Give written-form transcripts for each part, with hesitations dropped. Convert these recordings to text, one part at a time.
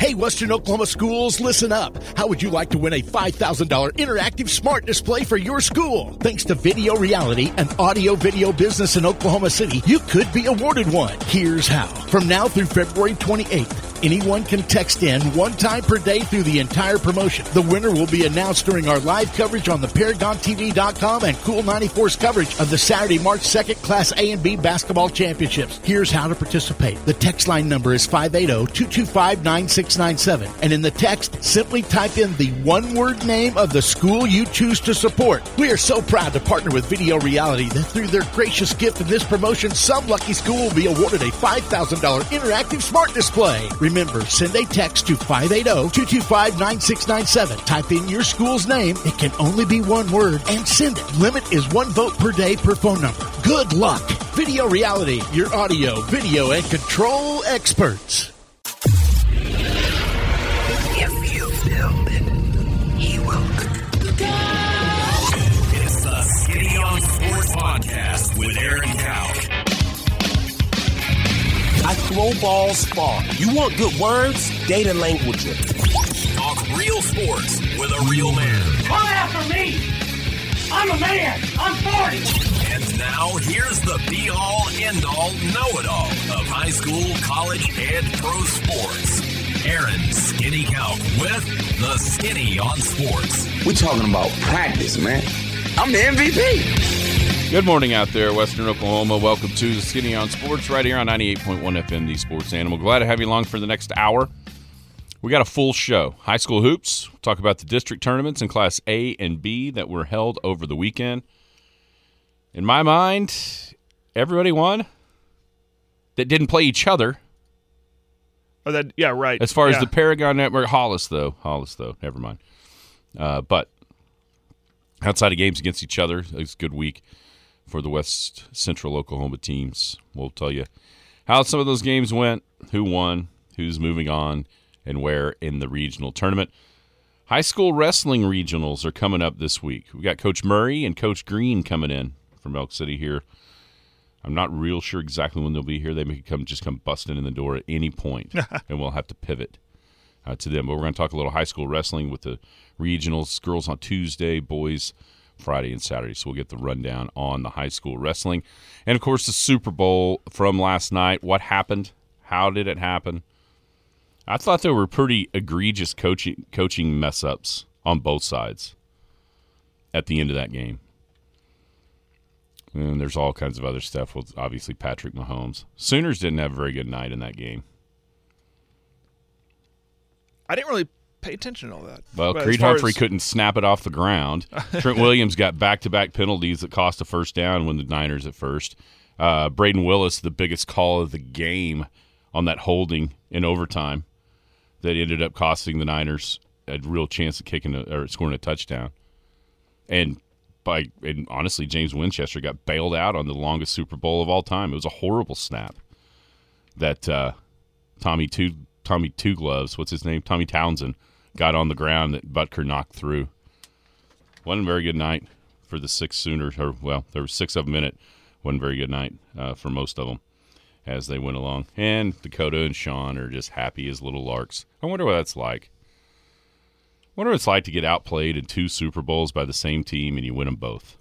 Hey, Western Oklahoma schools, listen up. How would you like to win a $5,000 interactive smart display for your school? Thanks to Video Reality, an audio-video business in Oklahoma City, you could be awarded one. Here's how. From now through February 28th, anyone can text in one time per day through the entire promotion. The winner will be announced during our live coverage on the ParagonTV.com and Cool 94's coverage of the Saturday, March 2nd Class A and B basketball championships. Here's how to participate. The text line number is 580-225-9697. And in the text, simply type in the one-word name of the school you choose to support. We are so proud to partner with Video Reality that through their gracious gift in this promotion, some lucky school will be awarded a $5,000 interactive smart display. Remember, send a text to 580-225-9697. Type in your school's name. It can only be one word, and send it. Limit is one vote per day per phone number. Good luck. Video Reality, your audio, video, and control experts. If you build it, he will. It's the Skinny on Sports Podcast with Aaron Cowell. I throw balls far. You want good words? Data language. Talk real sports with a real man. Come after me! I'm a man! I'm 40! And now, here's the be-all, end-all, know-it-all of high school, college, and pro sports. Aaron Skinny Cowell with the Skinny on Sports. We're talking about practice, man. I'm the MVP. Good morning out there, Western Oklahoma. Welcome to the Skinny on Sports right here on 98.1 FM, the Sports Animal. Glad to have you along for the next hour. We got a full show. High school hoops. We'll talk about the district tournaments in Class A and B that were held over the weekend. In my mind, everybody won that didn't play each other. Oh, that, yeah, right. As far as the Paragon Network, Hollis, though, never mind. But outside of games against each other, it was a good week for the West Central Oklahoma teams. We'll tell you how some of those games went, who won, who's moving on, and where in the regional tournament. High school wrestling regionals are coming up this week. We got Coach Murray and Coach Green coming in from Elk City here. I'm not real sure exactly when they'll be here. They may come busting in the door at any point, and we'll have to pivot to them. But we're going to talk a little high school wrestling with the regionals. Girls on Tuesday, boys Friday and Saturday. So we'll get the rundown on the high school wrestling. And, of course, the Super Bowl from last night. What happened? How did it happen? I thought there were pretty egregious coaching mess-ups on both sides at the end of that game. And there's all kinds of other stuff with, obviously, Patrick Mahomes. Sooners didn't have a very good night in that game. I didn't really pay attention to all that. Well, but Creed Humphrey couldn't snap it off the ground. Trent Williams got back-to-back penalties that cost a first down when the Niners at first. Braden Willis, the biggest call of the game on that holding in overtime that ended up costing the Niners a real chance of scoring a touchdown. And honestly, James Winchester got bailed out on the longest Super Bowl of all time. It was a horrible snap that Tommy Two Gloves, what's his name? Tommy Townsend got on the ground that Butker knocked through. Wasn't a very good night for the six Sooners. There were six of them in it. Wasn't a very good night for most of them as they went along. And Dakota and Sean are just happy as little larks. I wonder what that's like. I wonder what it's like to get outplayed in two Super Bowls by the same team and you win them both.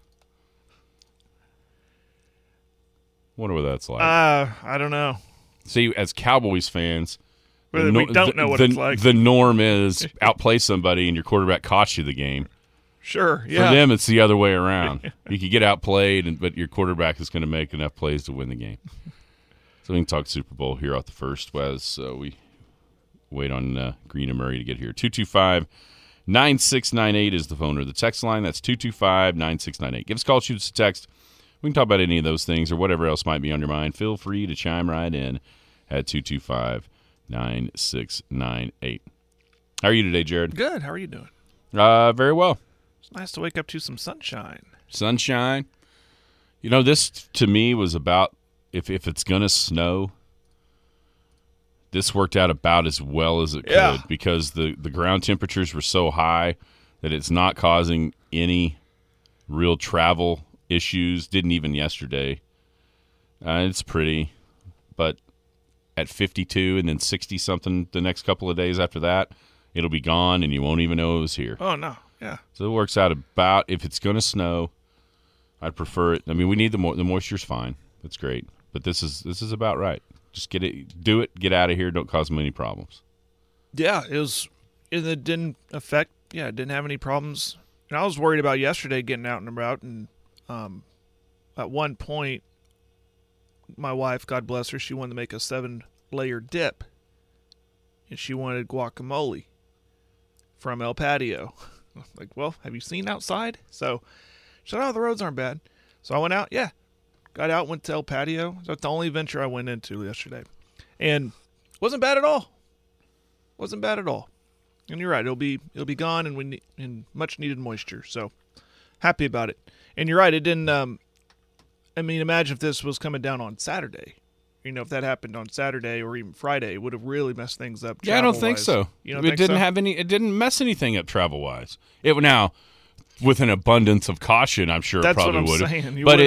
Wonder what that's like. I don't know. See, as Cowboys fans, we don't know what it's like. The norm is outplay somebody and your quarterback costs you the game. Sure, yeah. For them, it's the other way around. You could get outplayed, but your quarterback is going to make enough plays to win the game. So we can talk Super Bowl here off the first as we wait on Green and Murray to get here. 225-9698 is the phone or the text line. That's 225-9698. Give us a call, shoot us a text. We can talk about any of those things or whatever else might be on your mind. Feel free to chime right in at 225-9698. How are you today, Jared? Good. How are you doing? Very well. It's nice to wake up to some sunshine. Sunshine. You know, this to me was about if it's going to snow, this worked out about as well as it could because the ground temperatures were so high that it's not causing any real travel issues. Didn't even yesterday. It's pretty, but at 52 and then 60-something the next couple of days after that. It'll be gone, and you won't even know it was here. Oh, no. Yeah. So it works out about, if it's going to snow, I'd prefer it. I mean, we need the moisture's fine. That's great. But this is about right. Just do it, get out of here, don't cause them any problems. Yeah, it didn't affect, it didn't have any problems. And I was worried about yesterday getting out and about, and at one point, my wife, God bless her, she wanted to make a 7-layer dip, and she wanted guacamole from El Patio. Like, well, have you seen outside? So she said, the roads aren't bad. So I went out, got out, went to El Patio. That's the only venture I went into yesterday. And wasn't bad at all. Wasn't bad at all. And you're right, it'll be gone, and much needed moisture. So happy about it. And you're right, it didn't imagine if this was coming down on Saturday. If that happened on Saturday or even Friday, it would have really messed things up. Yeah, I don't think so. It didn't mess anything up travel wise. It now, with an abundance of caution, I'm sure it probably would have. Saying. But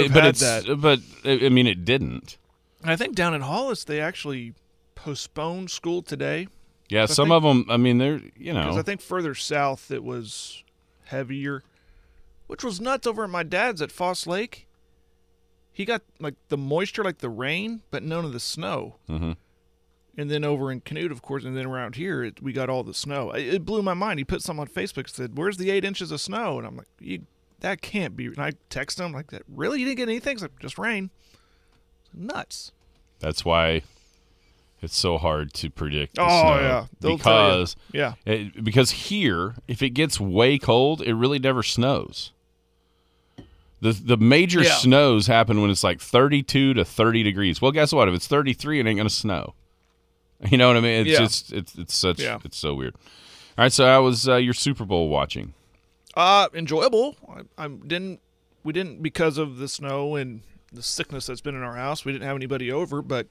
it didn't. I think down in Hollis they actually postponed school today. Yeah, some of them. I mean, they're because I think further south it was heavier, which was nuts. Over at my dad's at Foss Lake, he got like the moisture, like the rain, but none of the snow. Mm-hmm. And then over in Canute, of course, and then around here, we got all the snow. It blew my mind. He put something on Facebook, said, "Where's the 8 inches of snow?" And I'm like, that can't be. And I text him like, "That really? You didn't get anything?" He's like, "Just rain." Nuts. That's why it's so hard to predict the snow. Yeah. They'll because tell you. Because here, if it gets way cold, it really never snows. The major snows happen when it's like 32 to 30 degrees. Well, guess what? If it's 33, it ain't going to snow. You know what I mean? It's so weird. All right, so how was your Super Bowl watching? Enjoyable. We didn't because of the snow and the sickness that's been in our house. We didn't have anybody over, but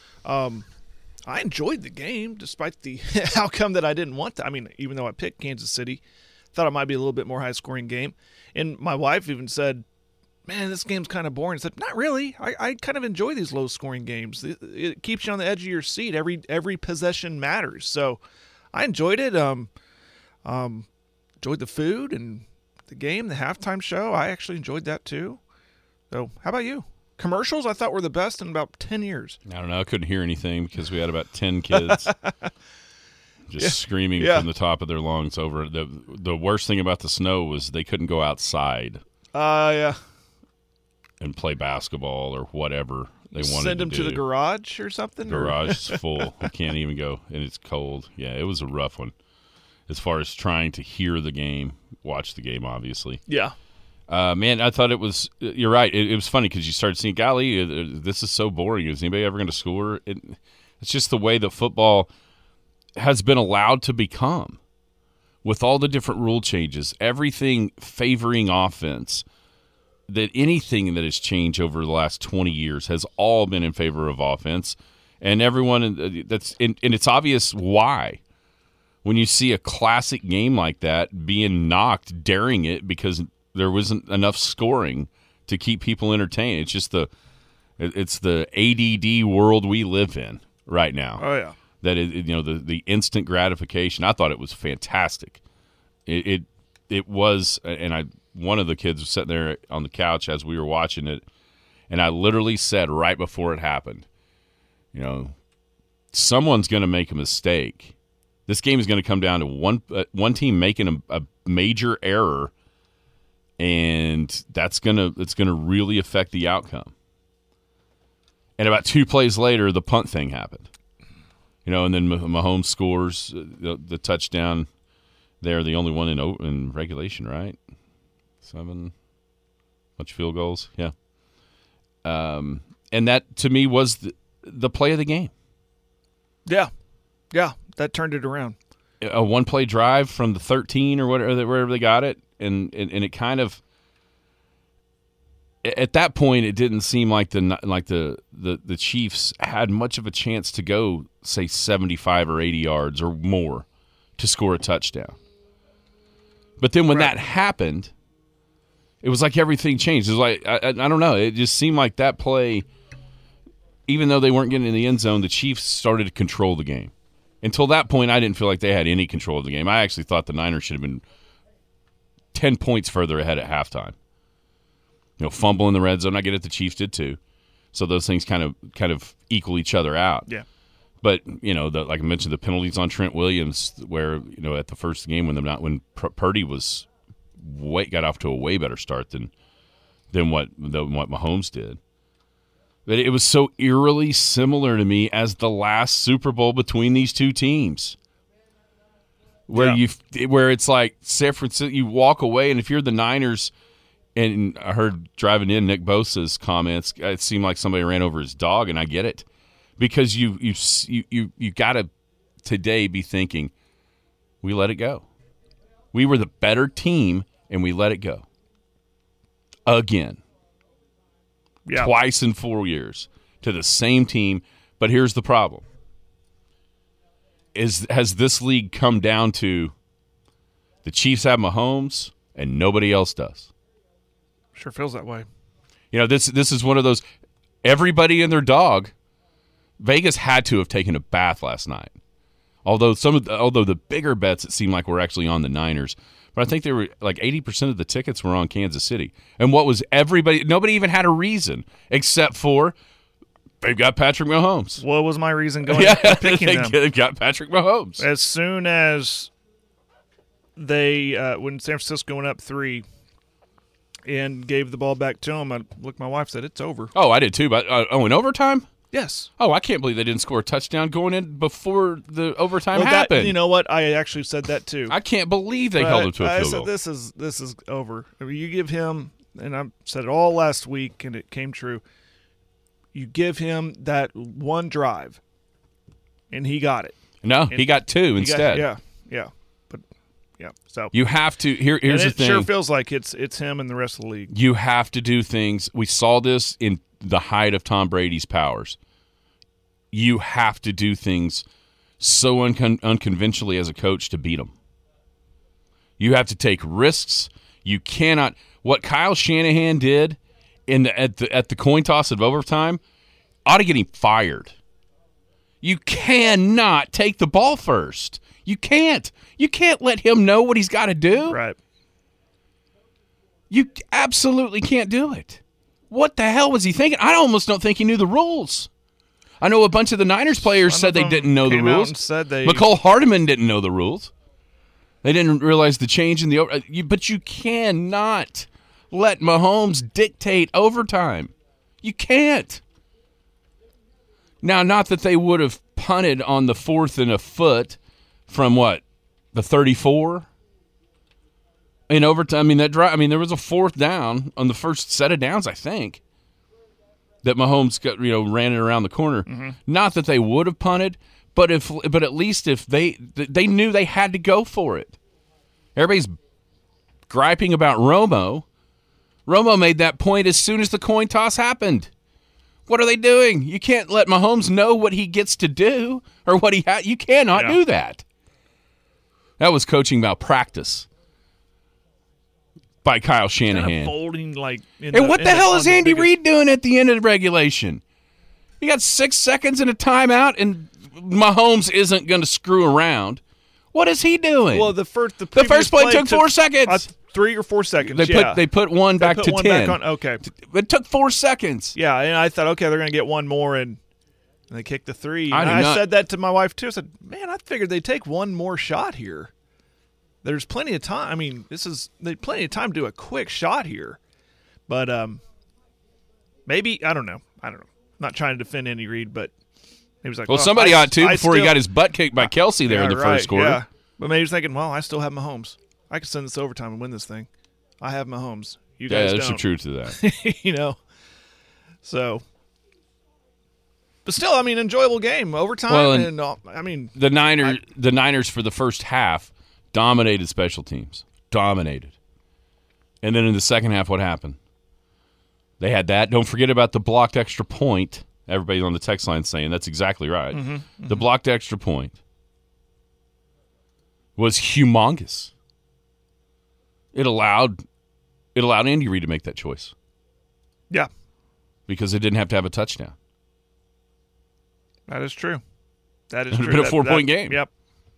I enjoyed the game despite the outcome that I didn't want to. I mean, even though I picked Kansas City, thought it might be a little bit more high-scoring game. And my wife even said, "Man, this game's kind of boring." I said, "Not really. I kind of enjoy these low-scoring games. It keeps you on the edge of your seat. Every possession matters." So I enjoyed it. Enjoyed the food and the game, the halftime show. I actually enjoyed that too. So how about you? Commercials I thought were the best in about 10 years. I don't know. I couldn't hear anything because we had about 10 kids just screaming from the top of their lungs over it. The worst thing about the snow was they couldn't go outside. Yeah. And play basketball or whatever they wanted to do. Send them to the garage or something? Garage is full. You can't even go, and it's cold. Yeah, it was a rough one as far as trying to hear the game, watch the game, obviously. Yeah. Man, I thought it was – you're right. It was funny because you started seeing, golly, this is so boring. Is anybody ever going to score? It's just the way that football has been allowed to become with all the different rule changes, everything favoring offense, that anything that has changed over the last 20 years has all been in favor of offense. And everyone – and it's obvious why. When you see a classic game like that being knocked, daring it because – there wasn't enough scoring to keep people entertained. It's just the ADD world we live in right now. Oh yeah, that the instant gratification. I thought it was fantastic. It was, and one of the kids was sitting there on the couch as we were watching it, and I literally said right before it happened, someone's going to make a mistake. This game is going to come down to one team making a major error. And it's gonna really affect the outcome. And about 2 plays later, the punt thing happened. And then Mahomes scores the touchdown. They're the only one in regulation, right? 7 bunch of field goals, yeah. And that to me was the play of the game. Yeah, that turned it around. A 1-play drive from the 13 or wherever they got it. And it kind of at that point it didn't seem like the Chiefs had much of a chance to go say 75 or 80 yards or more to score a touchdown. But then when that happened, it was like everything changed. It was like I don't know. It just seemed like that play. even though they weren't getting in the end zone, the Chiefs started to control the game. Until that point, I didn't feel like they had any control of the game. I actually thought the Niners should have been 10 points further ahead at halftime. Fumble in the red zone. I get it. The Chiefs did too. So those things kind of equal each other out. Yeah. But like I mentioned, the penalties on Trent Williams, where at the first game when Purdy got off to a way better start than what Mahomes did. But it was so eerily similar to me as the last Super Bowl between these two teams, where it's like San Francisco, you walk away, and if you're the Niners, and I heard driving in Nick Bosa's comments, it seemed like somebody ran over his dog, and I get it, because you got to today be thinking, we let it go. We were the better team, and we let it go again. Yeah. Twice in 4 years to the same team. But here's the problem. Has this league come down to the Chiefs have Mahomes and nobody else does? Sure feels that way. This is one of those, everybody and their dog. Vegas had to have taken a bath last night. Although the bigger bets, it seemed like, were actually on the Niners. But I think they were like 80% of the tickets were on Kansas City. And what was nobody even had a reason except for they've got Patrick Mahomes. What was my reason going and picking them? They've got Patrick Mahomes. As soon as they, when San Francisco went up 3 and gave the ball back to him, I looked at my wife and said, it's over. Oh, I did too. But in overtime? Yes. Oh, I can't believe they didn't score a touchdown going in before the overtime happened. You know what? I actually said that too. I can't believe they held it to a field goal. I said this is over. I mean, you give him, and I said it all last week, and it came true. You give him that one drive, and he got it. No, he got 2 instead. So you have to. Here's the thing. It sure feels like it's him and the rest of the league. You have to do things. We saw this in the height of Tom Brady's powers. You have to do things so unconventionally as a coach to beat them. You have to take risks. You cannot. What Kyle Shanahan did at the coin toss of overtime ought to get him fired. You cannot take the ball first. You can't. You can't let him know what he's got to do. Right. You absolutely can't do it. What the hell was he thinking? I almost don't think he knew the rules. I know a bunch of the Niners players said they didn't know the rules. McCole Hardeman didn't know the rules. They didn't realize the change in the but you cannot let Mahomes dictate overtime. You can't. Now, not that they would have punted on the 4th and a foot from what? The 34? In overtime, there was a 4th down on the first set of downs, I think, that Mahomes ran it around the corner. Mm-hmm. Not that they would have punted, but at least if they knew they had to go for it. Everybody's griping about Romo. Romo made that point as soon as the coin toss happened. What are they doing? You can't let Mahomes know what he gets to do or what he You cannot do that. That was coaching malpractice by Kyle Shanahan. Kind of folding what the hell is Andy Reid doing at the end of the regulation? You got 6 seconds and a timeout, and Mahomes isn't going to screw around. What is he doing? Well, the first play took 4 seconds. 3 or 4 seconds. They put one back to 10. Okay. It took 4 seconds. Yeah, and I thought, okay, they're going to get one more, and they kicked the 3. I said that to my wife, too. I said, man, I figured they'd take one more shot here. There's plenty of time. I mean, there's plenty of time to do a quick shot here. But maybe, I don't know. I'm not trying to defend Andy Reid, but he was like, well, somebody ought to before he got his butt kicked by Kelsey there in the first quarter. Yeah. But maybe he was thinking, well, I still have Mahomes. I can send this overtime and win this thing. I have Mahomes. You guys there's don't. some truth to that. So. But still, enjoyable game. Overtime. Well, the Niners for the first half dominated special teams. Dominated. And then in the second half, what happened? They had that. Don't forget about the blocked extra point. Everybody on the text line saying that's exactly right. Mm-hmm, mm-hmm. The blocked extra point was humongous. It allowed Andy Reid to make that choice. Yeah. Because it didn't have to have a touchdown. That is true. That is It would true. have been a 4-point game. Yep.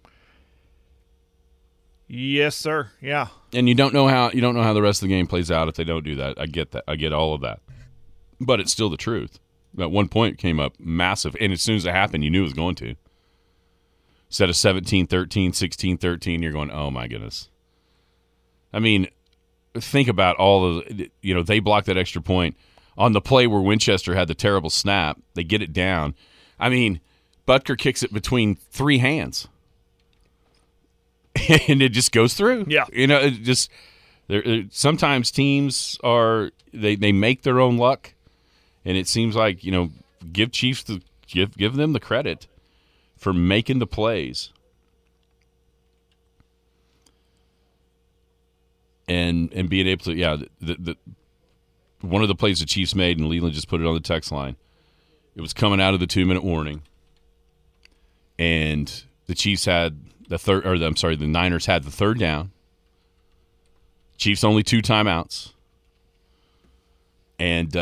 Yes, sir. Yeah. And you don't know how the rest of the game plays out if they don't do that. I get that. I get all of that. But it's still the truth. That 1 point came up massive, and as soon as it happened, you knew it was going to. Instead of 17-13, 16-13, you're going, oh my goodness. I mean, think about all of they blocked that extra point on the play where Winchester had the terrible snap. They get it down. I mean, Butker kicks it between 3 hands. And it just goes through. Yeah. It just sometimes teams are they make their own luck, and it seems like give Chiefs give them the credit for making the plays and being able to the one of the plays the Chiefs made, and Leland just put it on the text line. It was coming out of the 2-minute warning, and the Chiefs had the Niners had the third down. Chiefs only 2 timeouts. And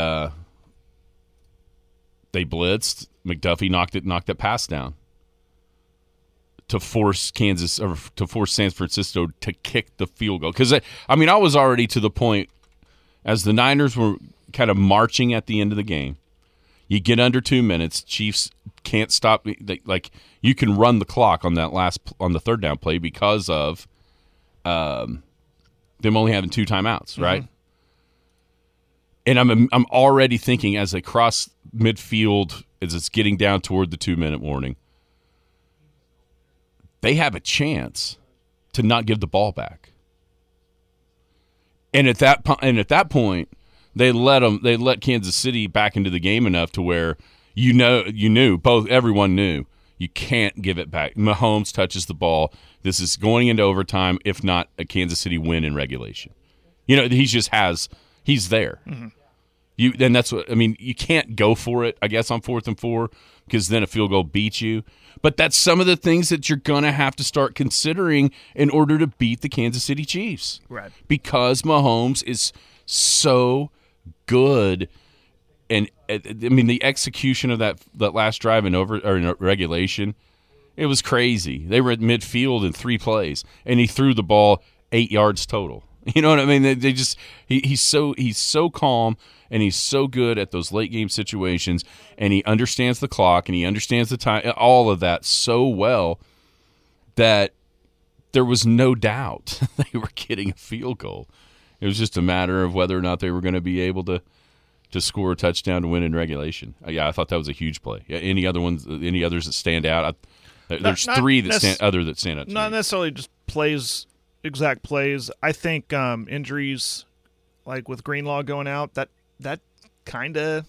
they blitzed. McDuffie knocked that pass down to force San Francisco to kick the field goal. Because I was already to the point as the Niners were kind of marching at the end of the game. You get under 2 minutes, Chiefs can't stop. You can run the clock on the third down play because of them only having 2 timeouts, right? And I'm already thinking as they cross midfield, as it's getting down toward the 2-minute warning, they have a chance to not give the ball back. And at that point, they let Kansas City back into the game enough to where everyone knew you can't give it back. Mahomes touches the ball. This is going into overtime, if not a Kansas City win in regulation. He's there. Mm-hmm. Then that's what you can't go for it, I guess, on 4th and 4 because then a field goal beats you. But that's some of the things that you're going to have to start considering in order to beat the Kansas City Chiefs. Right. Because Mahomes is so good. And the execution of that last drive in regulation, it was crazy. They were at midfield in 3 plays, and he threw the ball 8 yards total. You know what I mean? They just he's so calm, and he's so good at those late game situations, and he understands the clock and he understands the time, all of that so well that there was no doubt they were getting a field goal. It was just a matter of whether or not they were going to be able to score a touchdown to win in regulation. I thought that was a huge play. Any others that stand out? There's 3 that stand out. To not me. necessarily just exact plays. I think injuries, like with Greenlaw going out, that kind of.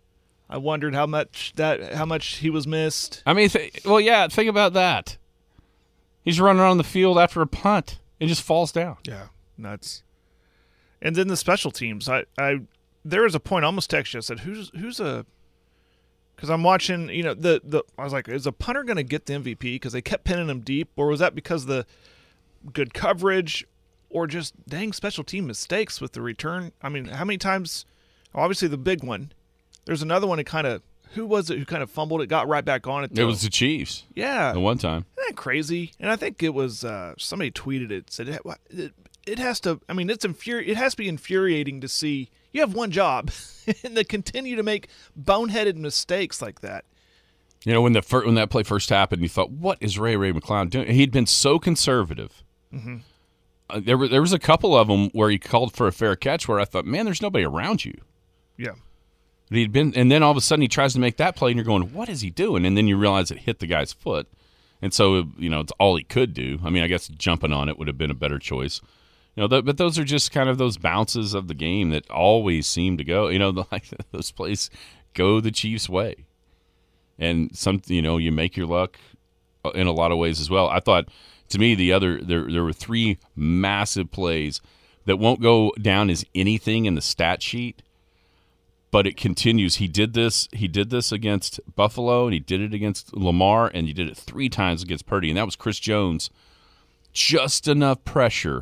I wondered how much he was missed. Think about that. He's running on the field after a punt and just falls down. Yeah, nuts. And then the special teams. There was a point I almost texted you. I said, "Who's a?" Because I'm watching. I was like, "Is a punter going to get the MVP?" Because they kept pinning him deep, or was that because of the good coverage, or just dang special team mistakes with the return? How many times? Obviously, the big one. There's another one. Who was it who kind of fumbled it, got right back on it? It was the Chiefs. Yeah, the one time. Isn't that crazy? And I think it was somebody tweeted it. Said it has to. It has to be infuriating to see you have one job and they continue to make boneheaded mistakes like that. When that play first happened, you thought, "What is Ray McCloud doing?" He'd been so conservative. Mm-hmm. There was a couple of them where he called for a fair catch where I thought, "Man, there's nobody around you." Yeah. But and then all of a sudden he tries to make that play, and you're going, "What is he doing?" And then you realize it hit the guy's foot, and so it's all he could do. I guess jumping on it would have been a better choice. But those are just kind of those bounces of the game that always seem to go. Those plays go the Chiefs' way, and you make your luck in a lot of ways as well. I thought, to me, there were 3 massive plays that won't go down as anything in the stat sheet. But it continues. He did this against Buffalo, and he did it against Lamar, and he did it 3 times against Purdy, and that was Chris Jones. Just enough pressure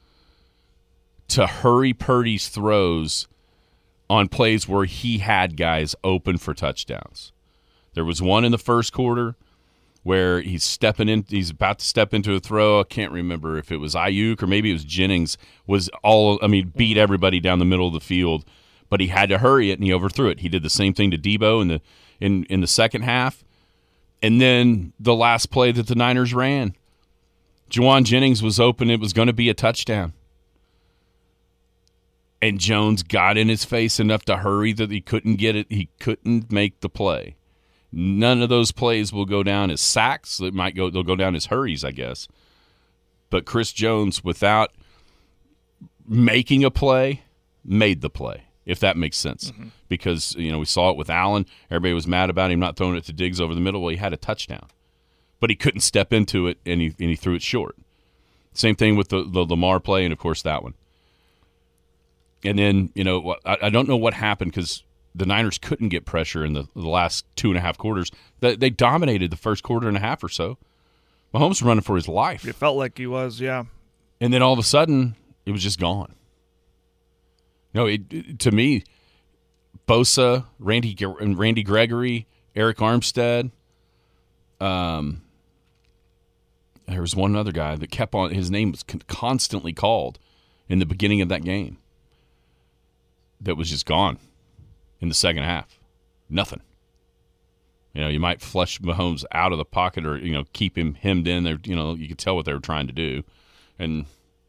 to hurry Purdy's throws on plays where he had guys open for touchdowns. There was one in the first quarter where he's about to step into a throw. I can't remember if it was Ayuk or maybe it was Jennings. Beat everybody down the middle of the field, but he had to hurry it and he overthrew it. He did the same thing to Debo in the second half, and then the last play that the Niners ran, Juwan Jennings was open. It was going to be a touchdown, and Jones got in his face enough to hurry that he couldn't get it. He couldn't make the play. None of those plays will go down as sacks. They'll go down as hurries, I guess. But Chris Jones, without making a play, made the play, if that makes sense. Mm-hmm. Because, we saw it with Allen. Everybody was mad about him not throwing it to Diggs over the middle. Well, he had a touchdown. But he couldn't step into it, and he threw it short. Same thing with the Lamar play and, of course, that one. And then, I don't know what happened because the Niners couldn't get pressure in the last 2.5 quarters. They dominated the first quarter and a half or so. Mahomes was running for his life. It felt like he was, yeah. And then all of a sudden, it was just gone. To me, Bosa, Randy Gregory, Eric Armstead. There was one other guy that kept on. His name was constantly called in the beginning of that game. That was just gone. In the second half, nothing. You might flush Mahomes out of the pocket or keep him hemmed in there. You could tell what they were trying to do, and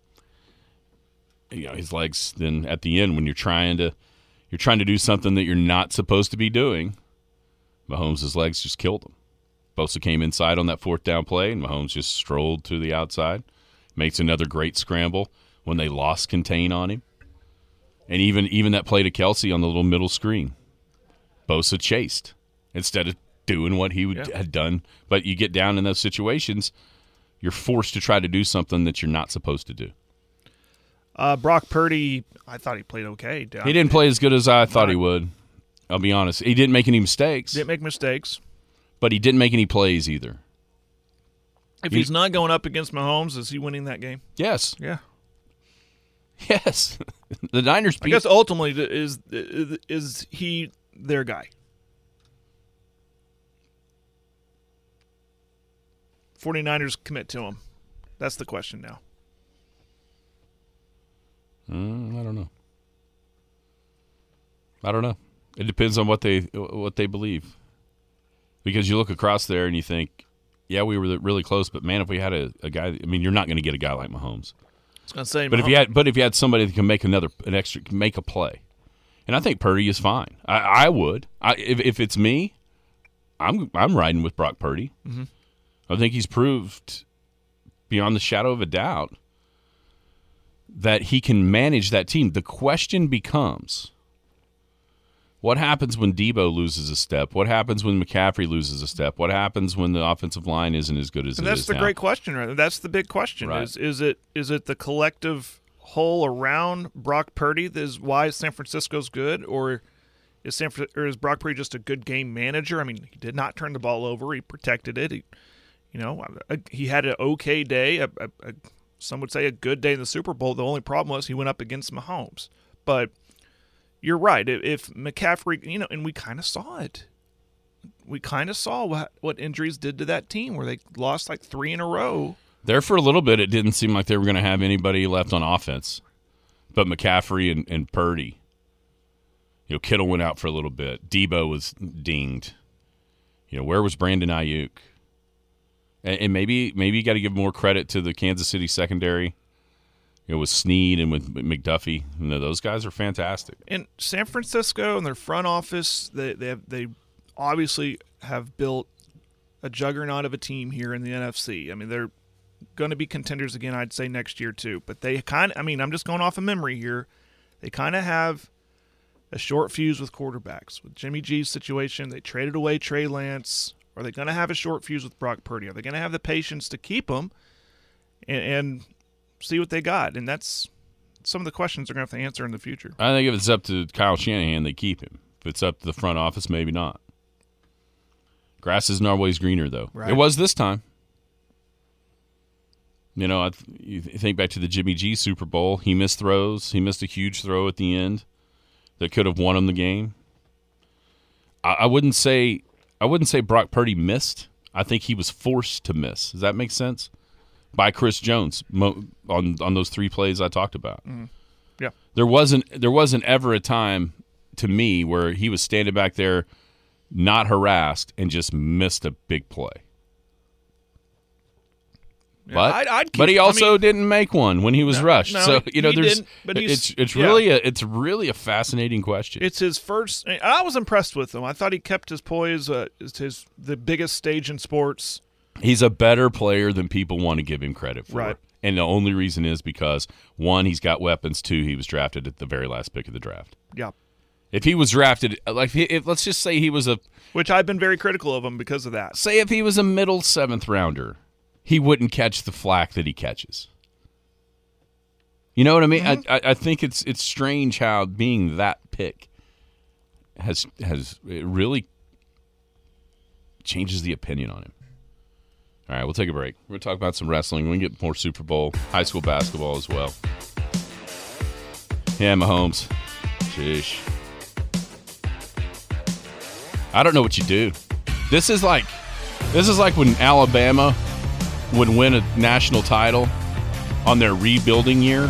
his legs. Then at the end, when you're trying to do something that you're not supposed to be doing, Mahomes' legs just killed him. Bosa came inside on that fourth down play, and Mahomes just strolled to the outside, makes another great scramble when they lost contain on him. And even that play to Kelce on the little middle screen, Bosa chased instead of doing what he had done. But you get down in those situations, you're forced to try to do something that you're not supposed to do. Brock Purdy, I thought he played okay. He didn't play as good as I thought he would. I'll be honest. He didn't make any mistakes. Didn't make mistakes. But he didn't make any plays either. If he's not going up against Mahomes, is he winning that game? Yes. Yeah. Yes. The Niners I guess ultimately is he their guy? 49ers commit to him. That's the question now. I don't know. It depends on what they believe. Because you look across there and you think, yeah, we were really close, but man, if we had a guy, you're not going to get a guy like Mahomes. I was going to say, but if you had somebody that can make make a play, and I think Purdy is fine. I would. If it's me, I'm riding with Brock Purdy. Mm-hmm. I think he's proved beyond the shadow of a doubt that he can manage that team. The question becomes, what happens when Debo loses a step? What happens when McCaffrey loses a step? What happens when the offensive line isn't as good as it is now? That's the great question, right? That's the big question. Right. Is it the collective whole around Brock Purdy that is why San Francisco's good, or is Brock Purdy just a good game manager? He did not turn the ball over. He protected it. He had an okay day. Some would say a good day in the Super Bowl. The only problem was he went up against Mahomes. But you're right. If McCaffrey, and we kind of saw it. We kind of saw what injuries did to that team where they lost like 3 in a row. There for a little bit, it didn't seem like they were going to have anybody left on offense. But McCaffrey and Purdy. Kittle went out for a little bit. Debo was dinged. Where was Brandon Ayuk? And maybe you got to give more credit to the Kansas City secondary. With Snead and with McDuffie. Those guys are fantastic. And San Francisco and their front office, they obviously have built a juggernaut of a team here in the NFC. They're going to be contenders again, I'd say, next year too. But they kind of, I'm just going off of memory here. They kind of have a short fuse with quarterbacks. With Jimmy G's situation, they traded away Trey Lance. Are they going to have a short fuse with Brock Purdy? Are they going to have the patience to keep him and see what they got? And that's some of the questions they're going to have to answer in the future. I think if it's up to Kyle Shanahan, they keep him. If it's up to the front office, maybe not. Grass isn't always greener, though. Right. It was this time. You think back to the Jimmy G Super Bowl. He missed throws. He missed a huge throw at the end that could have won him the game. I wouldn't say I wouldn't say Brock Purdy missed. I think he was forced to miss. Does that make sense? By Chris Jones on those 3 plays I talked about. Mm-hmm. Yeah. There wasn't ever a time to me where he was standing back there not harassed and just missed a big play. Yeah, but he also didn't make one when he was rushed. So it's really a fascinating question. It's his first. I was impressed with him. I thought he kept his poise. It's the biggest stage in sports. He's a better player than people want to give him credit for. Right. And the only reason is because 1, he's got weapons. 2, he was drafted at the very last pick of the draft. Yeah. If he was drafted, if let's just say he was which I've been very critical of him because of that. Say if he was a middle 7th rounder, he wouldn't catch the flack that he catches. You know what I mean? Mm-hmm. I think it's strange how being that pick has it really changes the opinion on him. All right, we'll take a break. We're going to talk about some wrestling. We can get more Super Bowl, high school basketball as well. Yeah, Mahomes. Sheesh. I don't know what you do. This is like when Alabama would win a national title on their rebuilding year.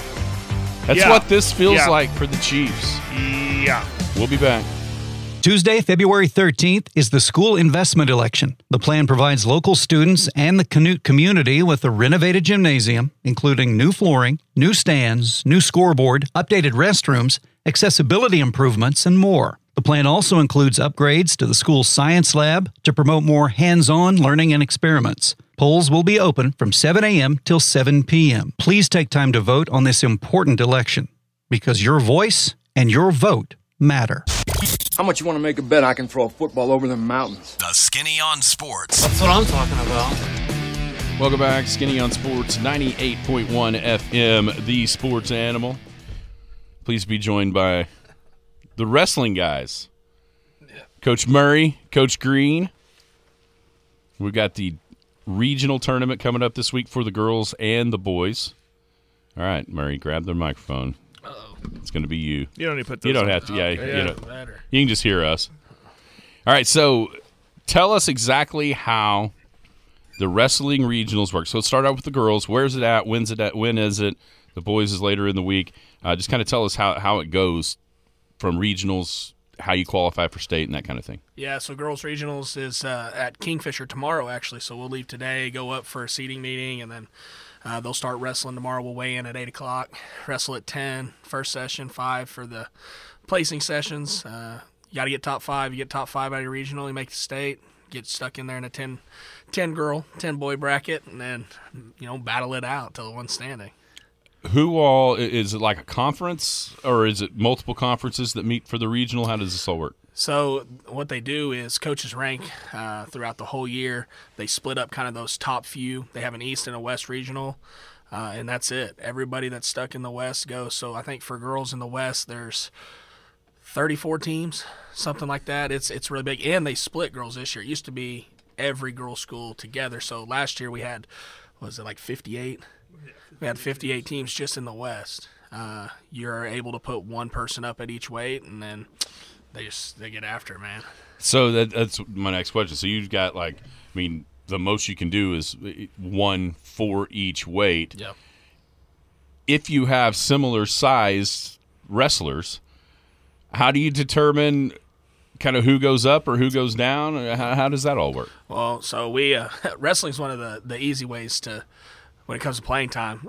That's what this feels like for the Chiefs. Yeah. We'll be back. Tuesday, February 13th is the school investment election. The plan provides local students and the Canute community with a renovated gymnasium, including new flooring, new stands, new scoreboard, updated restrooms, accessibility improvements, and more. The plan also includes upgrades to the school's science lab to promote more hands-on learning and experiments. Polls will be open from 7 a.m. till 7 p.m. Please take time to vote on this important election, because your voice and your vote matter. How much you want to make a bet I can throw a football over the mountains? The Skinny on Sports. That's what I'm talking about. Welcome back. Skinny on Sports, 98.1 FM, the sports animal. Please be joined by the wrestling guys. Coach Murray, Coach Green. We've got the regional tournament coming up this week for the girls and the boys. All right, Murray, grab the microphone. It's going to be you. You don't need to put this You don't on. have to. Yeah, Better. you can just hear us. All right, so tell us exactly how the wrestling regionals work. So let's start out with the girls. Where's it at? When's it at? When is it? The boys is later in the week. Just kind of tell us how it goes from regionals, how you qualify for state, and that kind of thing. Yeah, so girls regionals is at Kingfisher tomorrow, actually. So we'll leave today, go up for a seating meeting, and then they'll start wrestling tomorrow. We'll weigh in at 8 o'clock, wrestle at 10, first session, 5 for the placing sessions. You got to get top 5. You get top 5 out of your regional, you make the state, get stuck in there in a 10-girl, 10-boy bracket, and then, battle it out till the one's standing. Who all, is it like a conference, or is it multiple conferences that meet for the regional? How does this all work? So what they do is coaches rank throughout the whole year. They split up kind of those top few. They have an East and a West regional, and that's it. Everybody that's stuck in the West goes. So I think for girls in the West, there's 34 teams, something like that. It's really big, and they split girls this year. It used to be every girls' school together. So last year we had, like 58? We had 58 teams just in the West. You're able to put one person up at each weight, and then they get after it, man. So that's my next question. So you've got the most you can do is one for each weight. Yep. If you have similar sized wrestlers, how do you determine kind of who goes up or who goes down? How does that all work? Well, so we wrestling's one of the easy ways to. When it comes to playing time,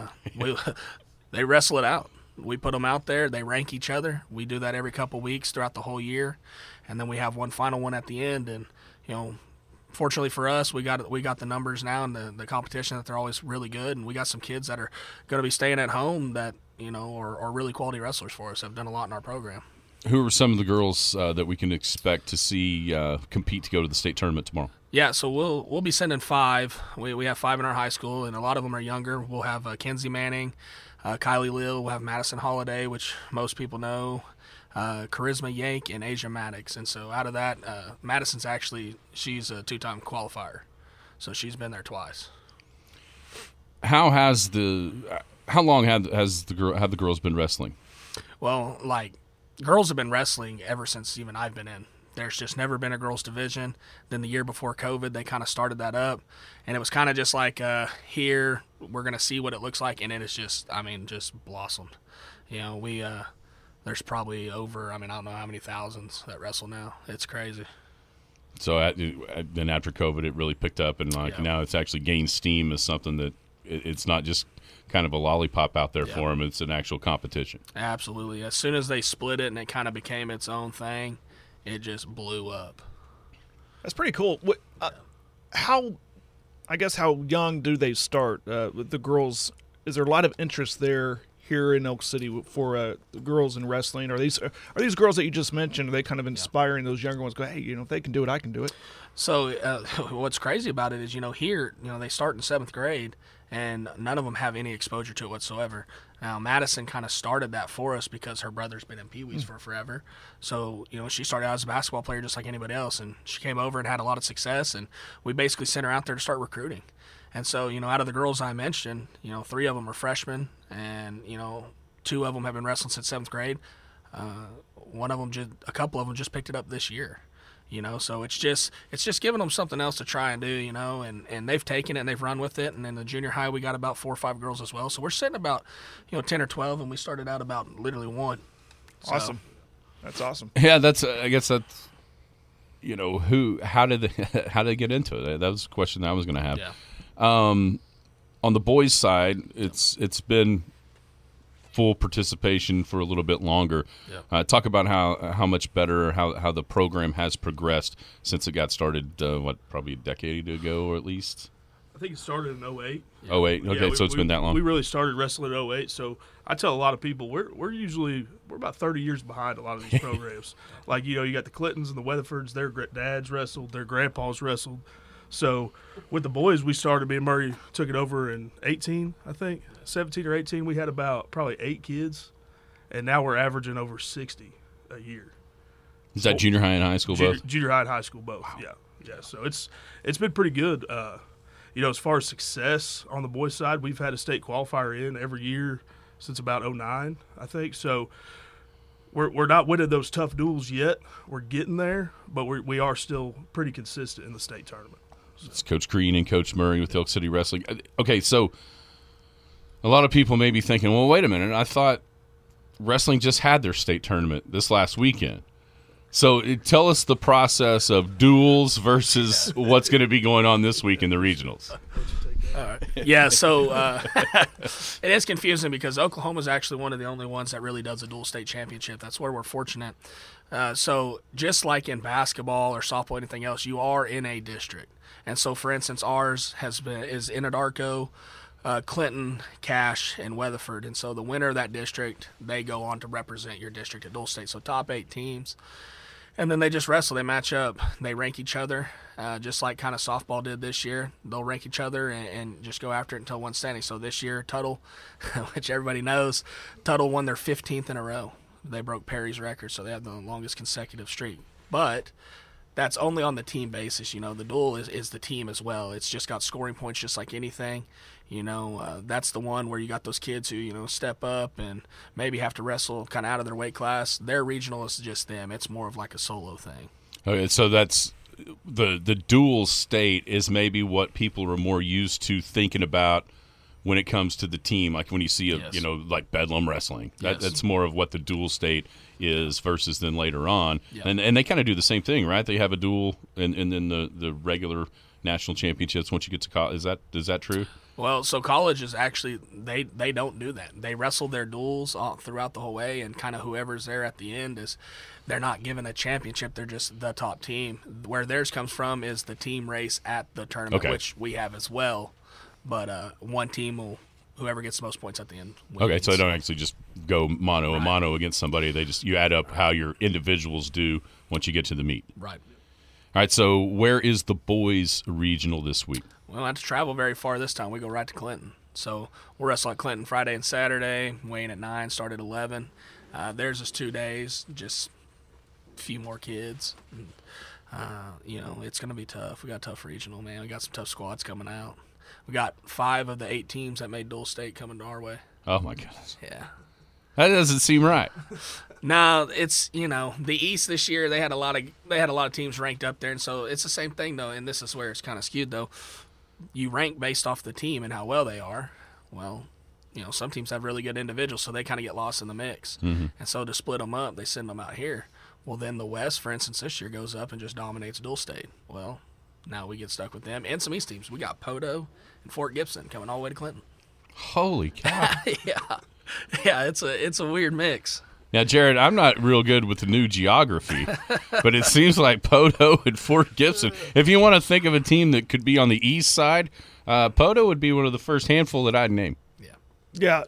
they wrestle it out. We put them out there. They rank each other. We do that every couple weeks throughout the whole year, and then we have one final one at the end. And fortunately for us, we got the numbers now in the competition that they're always really good, and we got some kids that are going to be staying at home that are really quality wrestlers for us. Have done a lot in our program. Who are some of the girls that we can expect to see compete to go to the state tournament tomorrow? Yeah, so we'll be sending 5. We have 5 in our high school, and a lot of them are younger. We'll have Kenzie Manning, Kylie Lill. We'll have Madison Holiday, which most people know, Charisma Yank, and Asia Maddox. And so out of that, Madison's she's a 2-time qualifier, so she's been there twice. How long have the girls been wrestling? Well, girls have been wrestling ever since even I've been in. There's just never been a girls division. Then the year before COVID, they kind of started that up, and it was kind of just like, here we're gonna see what it looks like, and it is just, just blossomed. There's probably over, I don't know how many thousands that wrestle now. It's crazy. So then after COVID, it really picked up, and now it's actually gained steam as something that it's not just kind of a lollipop out there for them. It's an actual competition. Absolutely. As soon as they split it and it kind of became its own thing, it just blew up. That's pretty cool. How young do they start with the girls? Is there a lot of interest there here in Elk City for the girls in wrestling? Are these girls that you just mentioned, are they kind of inspiring those younger ones? Go, hey, if they can do it, I can do it. So what's crazy about it is, here, they start in 7th grade, and none of them have any exposure to it whatsoever. Now, Madison kind of started that for us because her brother's been in Pee Wees for forever. So, she started out as a basketball player just like anybody else, and she came over and had a lot of success, and we basically sent her out there to start recruiting. And so, out of the girls I mentioned, 3 of them are freshmen, and, 2 of them have been wrestling since 7th grade. A couple of them just picked it up this year. So it's just giving them something else to try and do, and they've taken it and they've run with it. And in the junior high, we got about 4 or 5 girls as well. So we're sitting about, 10 or 12, and we started out about literally 1. Awesome. That's awesome. Yeah, I guess that's, how did they get into it? That was a question that I was going to have. Yeah. On the boys' side, it's been full participation for a little bit longer. Yeah. Talk about how much better, how the program has progressed since it got started, probably a decade ago or at least? I think it started in 08. Yeah. 08, okay, so it's been that long. We really started wrestling in 08, so I tell a lot of people we're about 30 years behind a lot of these programs. Like, you got the Clintons and the Weatherfords, their dads wrestled, their grandpas wrestled. So with the boys, we started, me and Murray took it over in 18, I think, 17 or 18. We had about probably 8 kids, and now we're averaging over 60 a year. Is that junior high and high school both? Junior high and high school both, wow. Yeah. So it's been pretty good. As far as success on the boys' side, we've had a state qualifier in every year since about 09, I think. So we're not winning those tough duels yet. We're getting there, but we are still pretty consistent in the state tournament. So. It's Coach Green and Coach Murray with Elk City Wrestling. Okay, so a lot of people may be thinking, well, wait a minute. I thought wrestling just had their state tournament this last weekend. So tell us the process of duels versus what's going to be going on this week in the regionals. Yeah, so it is confusing because Oklahoma is actually one of the only ones that really does a dual state championship. That's where we're fortunate. So just like in basketball or softball, anything else, you are in a district. And so, for instance, ours is Anadarko, Clinton, Cache, and Weatherford. And so the winner of that district, they go on to represent your district at dual state. So top 8 teams. And then they just wrestle. They match up. They rank each other, just like kind of softball did this year. They'll rank each other and just go after it until one's standing. So this year, Tuttle, which everybody knows, Tuttle won their 15th in a row. They broke Perry's record, so they have the longest consecutive streak. But that's only on the team basis. The duel is the team as well. It's just got scoring points just like anything. That's the one where you got those kids who, step up and maybe have to wrestle kind of out of their weight class. Their regional is just them. It's more of like a solo thing. Okay, so that's the dual state is maybe what people are more used to thinking about when it comes to the team. Like when you see like Bedlam wrestling, that's more of what the dual state is versus then later on. Yeah. And they kind of do the same thing, right? They have a dual and then the regular national championships once you get to college. Is that true? Well, so college is actually they don't do that. They wrestle their duels all throughout the whole way, and kind of whoever's there at the end they're not given a championship. They're just the top team. Where theirs comes from is the team race at the tournament, which we have as well. But one team will, whoever gets the most points at the end wins. Okay, so they don't actually just go mano a mano against somebody. They just you add up how your individuals do once you get to the meet. Right. All right, so where is the boys regional this week? We don't have to travel very far this time. We go right to Clinton. So we'll wrestle at Clinton Friday and Saturday, weighing at 9, start at 11. Theirs is 2 days, just a few more kids. It's going to be tough. We got a tough regional, man. We got some tough squads coming out. We got 5 of the 8 teams that made dual state coming to our way. Oh, my goodness. Yeah. That doesn't seem right. No, it's the East this year. They had a lot of teams ranked up there, and so it's the same thing though. And this is where it's kind of skewed though. You rank based off the team and how well they are. Well, some teams have really good individuals, so they kind of get lost in the mix. Mm-hmm. And so to split them up, they send them out here. Well, then the West, for instance, this year goes up and just dominates Dual State. Well, now we get stuck with them and some East teams. We got Poto and Fort Gibson coming all the way to Clinton. Holy cow! Yeah, it's a weird mix. Now, Jared, I'm not real good with the new geography, but it seems like Poto and Fort Gibson. If you want to think of a team that could be on the east side, Poto would be one of the first handful that I'd name. Yeah.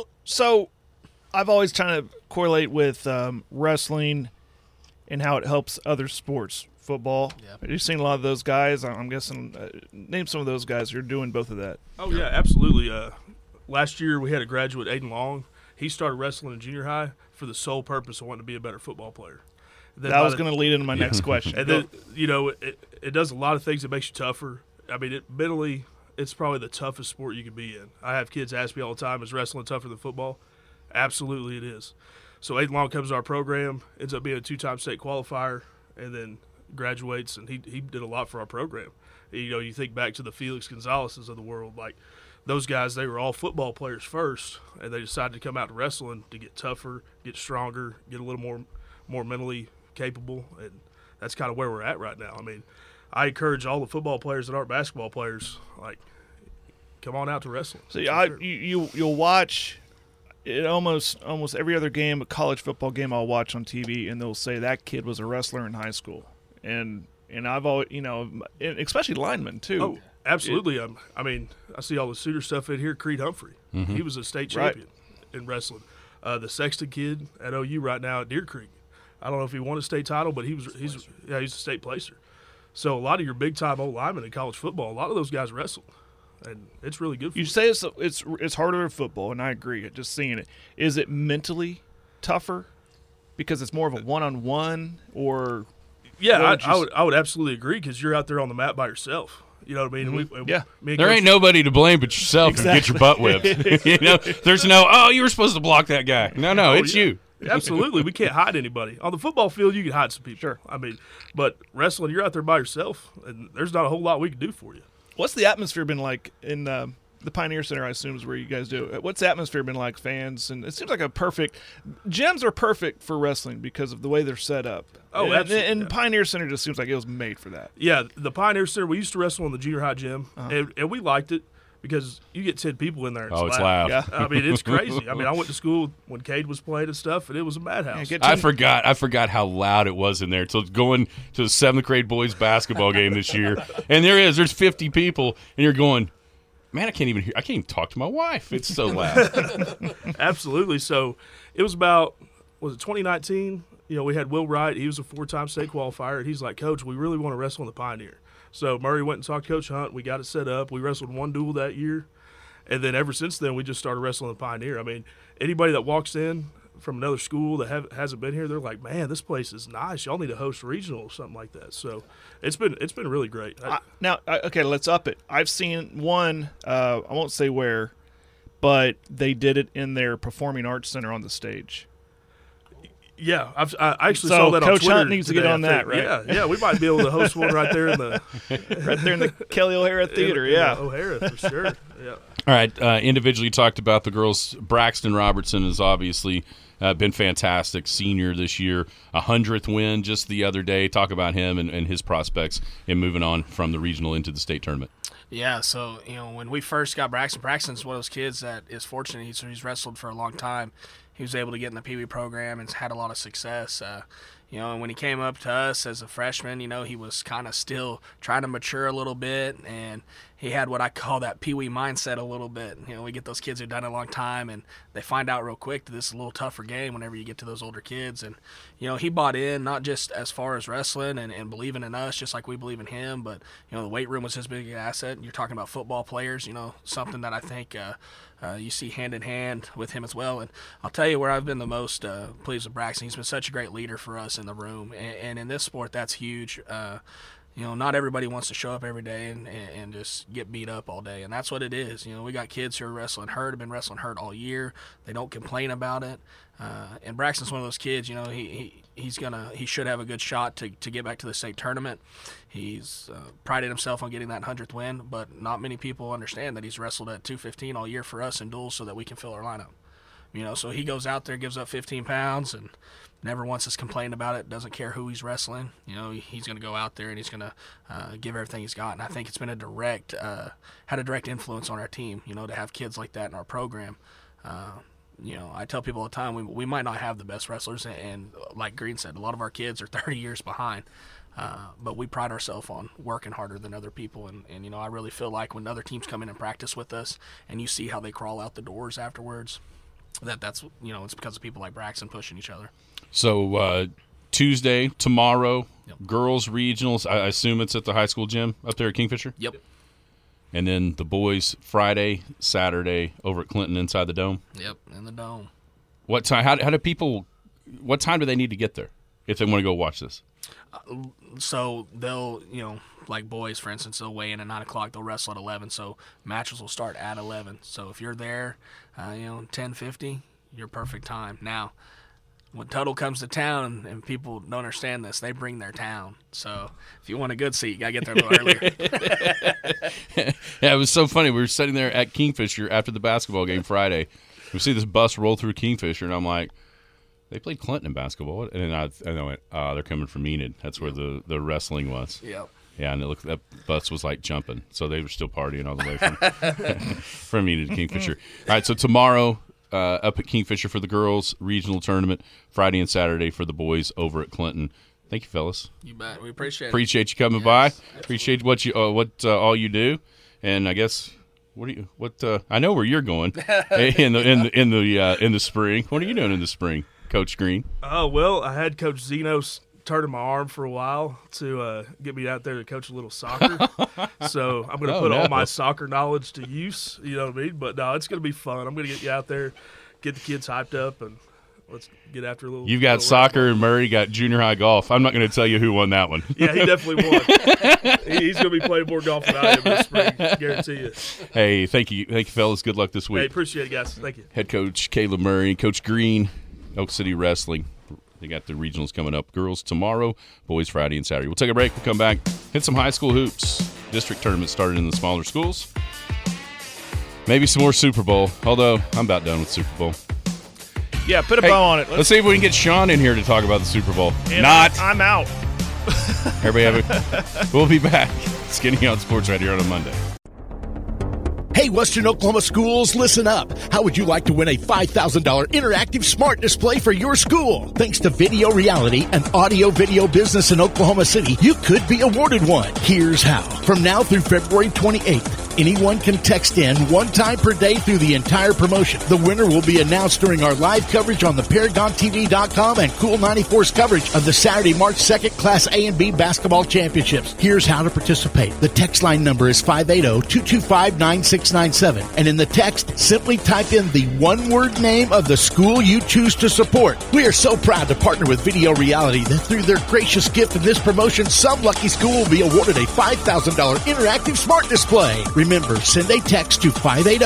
So I've always trying to correlate with wrestling and how it helps other sports. Football. Yep. You've seen a lot of those guys. I'm guessing. Name some of those guys who are doing both of that. Oh, yeah, absolutely. Last year we had a graduate, Aiden Long. He started wrestling in junior high for the sole purpose of wanting to be a better football player. That was going to lead into my next question. And then, it does a lot of things that makes you tougher. I mean, mentally, it's probably the toughest sport you can be in. I have kids ask me all the time, is wrestling tougher than football? Absolutely it is. So Aiden Long comes to our program, ends up being a 2-time state qualifier, and then graduates, and he did a lot for our program. You think back to the Felix Gonzalez's of the world, like those guys, they were all football players first, and they decided to come out to wrestling to get tougher, get stronger, get a little more mentally capable, and that's kind of where we're at right now. I mean, I encourage all the football players that aren't basketball players, like, come on out to wrestling. See, you'll watch it almost every other game, a college football game I'll watch on TV, and they'll say that kid was a wrestler in high school, and I've always, especially linemen too. Oh, absolutely. I mean, I see all the Sooner stuff in here. Creed Humphrey, he was a state champion in wrestling. The Sexton kid at OU right now at Deer Creek. I don't know if he won a state title, but he's a state placer. So a lot of your big time old linemen in college football, a lot of those guys wrestled, and it's really good for you. Say it's harder in football, and I agree. Just seeing it, is it mentally tougher because it's more of a one-on-one, or? Yeah, I would absolutely agree, because you're out there on the mat by yourself. You know what I mean? Mm-hmm. There ain't nobody to blame but yourself exactly. And get your butt whipped. There's no, you were supposed to block that guy. No, it's you. Absolutely. We can't hide anybody. On the football field, you can hide some people. Sure. I mean, but wrestling, you're out there by yourself, and there's not a whole lot we can do for you. What's the atmosphere been like in the Pioneer Center, I assume, is where you guys do it. What's the atmosphere been like, fans? And it seems like gyms are perfect for wrestling because of the way they're set up. Oh, absolutely. And Pioneer Center just seems like it was made for that. Yeah, the Pioneer Center, we used to wrestle in the junior high gym, and we liked it because you get 10 people in there. And it's loud. Yeah. I mean, it's crazy. I mean, I went to school when Cade was playing and stuff, and it was a madhouse. I forgot how loud it was in there. So going to the 7th grade boys basketball game this year, and there's 50 people, and you're going, man, I can't even talk to my wife. It's so loud. Absolutely. So it was about, was it 2019? We had Will Wright. He was a 4-time state qualifier, and he's like, Coach, we really want to wrestle in the Pioneer. So Murray went and talked to Coach Hunt. We got it set up. We wrestled one duel that year, and then ever since then we just started wrestling in the Pioneer. I mean, anybody that walks in from another school that hasn't been here, they're like, man, this place is nice. Y'all need to host a regional or something like that. So it's been really great. Okay, let's up it. I've seen one, I won't say where, but they did it in their Performing Arts Center on the stage. Yeah, I actually saw that on Twitter. Coach Hunt needs to get on that, right? Yeah, we might be able to host one right there in the Kelly O'Hara Theater. In O'Hara for sure. Yeah. All right. Individually talked about the girls. Braxton Robertson has obviously been fantastic. Senior this year, 100th win just the other day. Talk about him and his prospects in moving on from the regional into the state tournament. Yeah, so, when we first got Braxton's one of those kids that is fortunate. He's wrestled for a long time. He was able to get in the Pee Wee program and had a lot of success. And when he came up to us as a freshman, he was kind of still trying to mature a little bit, and he had what I call that Pee Wee mindset a little bit. We get those kids who've done it a long time, and they find out real quick that this is a little tougher game whenever you get to those older kids. And, he bought in, not just as far as wrestling and believing in us, just like we believe in him, but, the weight room was his big asset. You're talking about football players, something that I think you see hand in hand with him as well. And I'll tell you where I've been the most pleased with Braxton. He's been such a great leader for us in the room. And in this sport, that's huge. not everybody wants to show up every day and just get beat up all day, and that's what it is. We got kids who are wrestling hurt, have been wrestling hurt all year. They don't complain about it, and Braxton's one of those kids. He should have a good shot to get back to the state tournament. He's prided himself on getting that 100th win, but not many people understand that he's wrestled at 215 all year for us in duels so that we can fill our lineup. So he goes out there, gives up 15 pounds, and never once has complained about it, doesn't care who he's wrestling. He's going to go out there and he's going to give everything he's got. And I think it's been had a direct influence on our team, to have kids like that in our program. I tell people all the time, we might not have the best wrestlers, and like Green said, a lot of our kids are 30 years behind. But we pride ourselves on working harder than other people. And I really feel like when other teams come in and practice with us and you see how they crawl out the doors afterwards, that's it's because of people like Braxton pushing each other. So Tuesday, tomorrow, girls regionals. I assume it's at the high school gym up there at Kingfisher? Yep. And then the boys Friday, Saturday over at Clinton inside the Dome? Yep, in the Dome. What time? How do people – what time do they need to get there if they want to go watch this? So they'll, like boys, for instance, they'll weigh in at 9 o'clock. They'll wrestle at 11. So matches will start at 11. So if you're there, 10:50, your perfect time. Now, when Tuttle comes to town, and people don't understand this, they bring their town. So if you want a good seat, you got to get there a little earlier. Yeah, it was so funny. We were sitting there at Kingfisher after the basketball game Friday. We see this bus roll through Kingfisher, and I'm like, they played Clinton in basketball. And then I went, they're coming from Enid. That's where the wrestling was. Yep. Yeah, and it looked, that bus was like jumping. So they were still partying all the way from Enid to Kingfisher. All right, so tomorrow up at Kingfisher for the girls regional tournament, Friday and Saturday for the boys over at Clinton. Thank you, fellas. You bet. We appreciate it. Appreciate you coming by. Absolutely. Appreciate what all you do. And I guess I know where you're going in the spring. What are you doing in the spring, Coach Green? Oh, well, I had Coach Zenos turning my arm for a while to get me out there to coach a little soccer. So I'm going to put all my soccer knowledge to use, you know what I mean? But no, it's going to be fun. I'm going to get you out there, get the kids hyped up, and let's get after a little. You've got soccer, and Murray got junior high golf. I'm not going to tell you who won that one. Yeah, he definitely won. He's going to be playing more golf than I am this spring, guarantee you. Hey, thank you, fellas. Good luck this week. Hey, appreciate it, guys. Thank you. Head coach Caleb Murray, Coach Green, Elk City Wrestling. They got the regionals coming up. Girls tomorrow, boys Friday and Saturday. We'll take a break. We'll come back. Hit some high school hoops. District tournament started in the smaller schools. Maybe some more Super Bowl, although I'm about done with Super Bowl. Yeah, put a bow on it. Let's see if we can get Sean in here to talk about the Super Bowl. And I'm out. Everybody we'll be back. Skinny on Sports right here on a Monday. Hey, Western Oklahoma schools, listen up. How would you like to win a $5,000 interactive smart display for your school? Thanks to Video Reality, an audio-video business in Oklahoma City, you could be awarded one. Here's how. From now through February 28th, anyone can text in one time per day through the entire promotion. The winner will be announced during our live coverage on the ParagonTV.com and Cool 94's coverage of the Saturday, March 2nd Class A and B basketball championships. Here's how to participate. The text line number is 580-225-9697. And in the text, simply type in the one-word name of the school you choose to support. We are so proud to partner with Video Reality that through their gracious gift in this promotion, some lucky school will be awarded a $5,000 interactive smart display. Remember, send a text to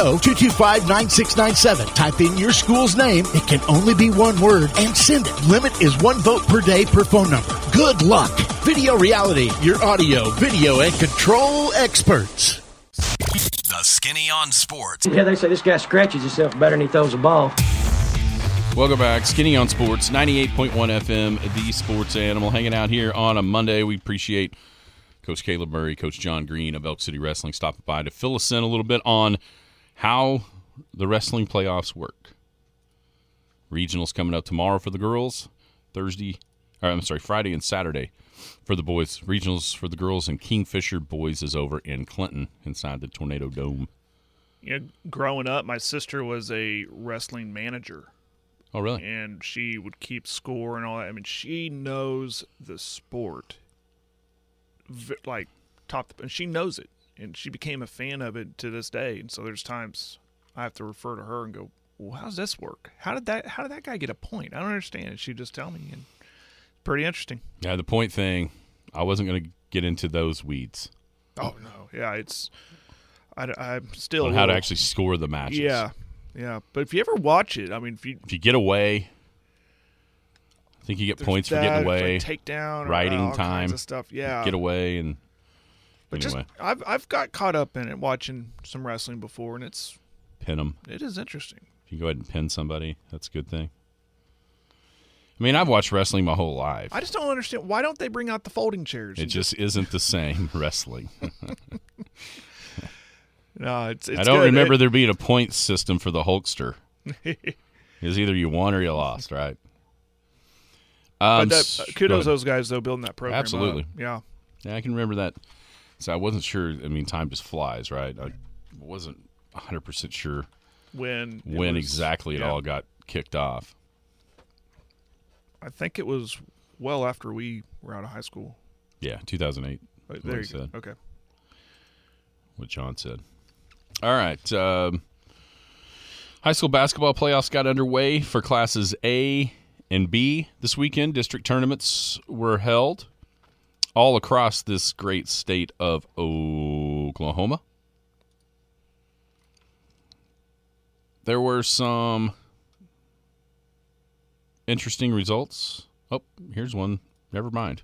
580-225-9697. Type in your school's name. It can only be one word, and send it. Limit is 1 vote per day per phone number. Good luck. Video Reality, your audio, video, and control experts. The Skinny on Sports. Yeah, they say this guy scratches himself better than he throws a ball. Welcome back. Skinny on Sports, 98.1 FM, the sports animal. Hanging out here on a Monday. We appreciate Coach Caleb Murray, Coach John Green of Elk City Wrestling stopping by to fill us in a little bit on how the wrestling playoffs work. Regionals coming up tomorrow for the girls, Friday and Saturday for the boys. Regionals for the girls and Kingfisher boys is over in Clinton inside the Tornado Dome. You know, growing up, my sister was a wrestling manager. Oh, really? And she would keep score and all that. I mean, she knows the sport like top, and she knows it, and she became a fan of it to this day. And so there's times I have to refer to her and go, well, how's this work? How did that guy get a point? I don't understand. And she'd just tell me, and pretty interesting. Yeah, the point thing, I wasn't going to get into those weeds. Oh no, yeah, it's I'm still on how to actually score the matches. Yeah, yeah. But if you ever watch it, I mean, if you get away, I think you get points for getting away, like takedown, riding all time, kinds of stuff. Yeah, get away and. But anyway. I've got caught up in it watching some wrestling before, and it's pin them. It is interesting. If you go ahead and pin somebody, that's a good thing. I mean, I've watched wrestling my whole life. I just don't understand, why don't they bring out the folding chairs? It just isn't the same wrestling. No, it's I don't remember there being a point system for the Hulkster. It's either you won or you lost, right? But kudos those guys, though, building that program. Absolutely. Yeah, I can remember that. So I wasn't sure. I mean, time just flies, right? I wasn't 100% sure when exactly it all got kicked off. I think it was well after we were out of high school. Yeah, 2008. There you go. Okay. What John said. All right. High school basketball playoffs got underway for classes A and B this weekend. District tournaments were held all across this great state of Oklahoma. There were some interesting results. Oh, here's one. Never mind.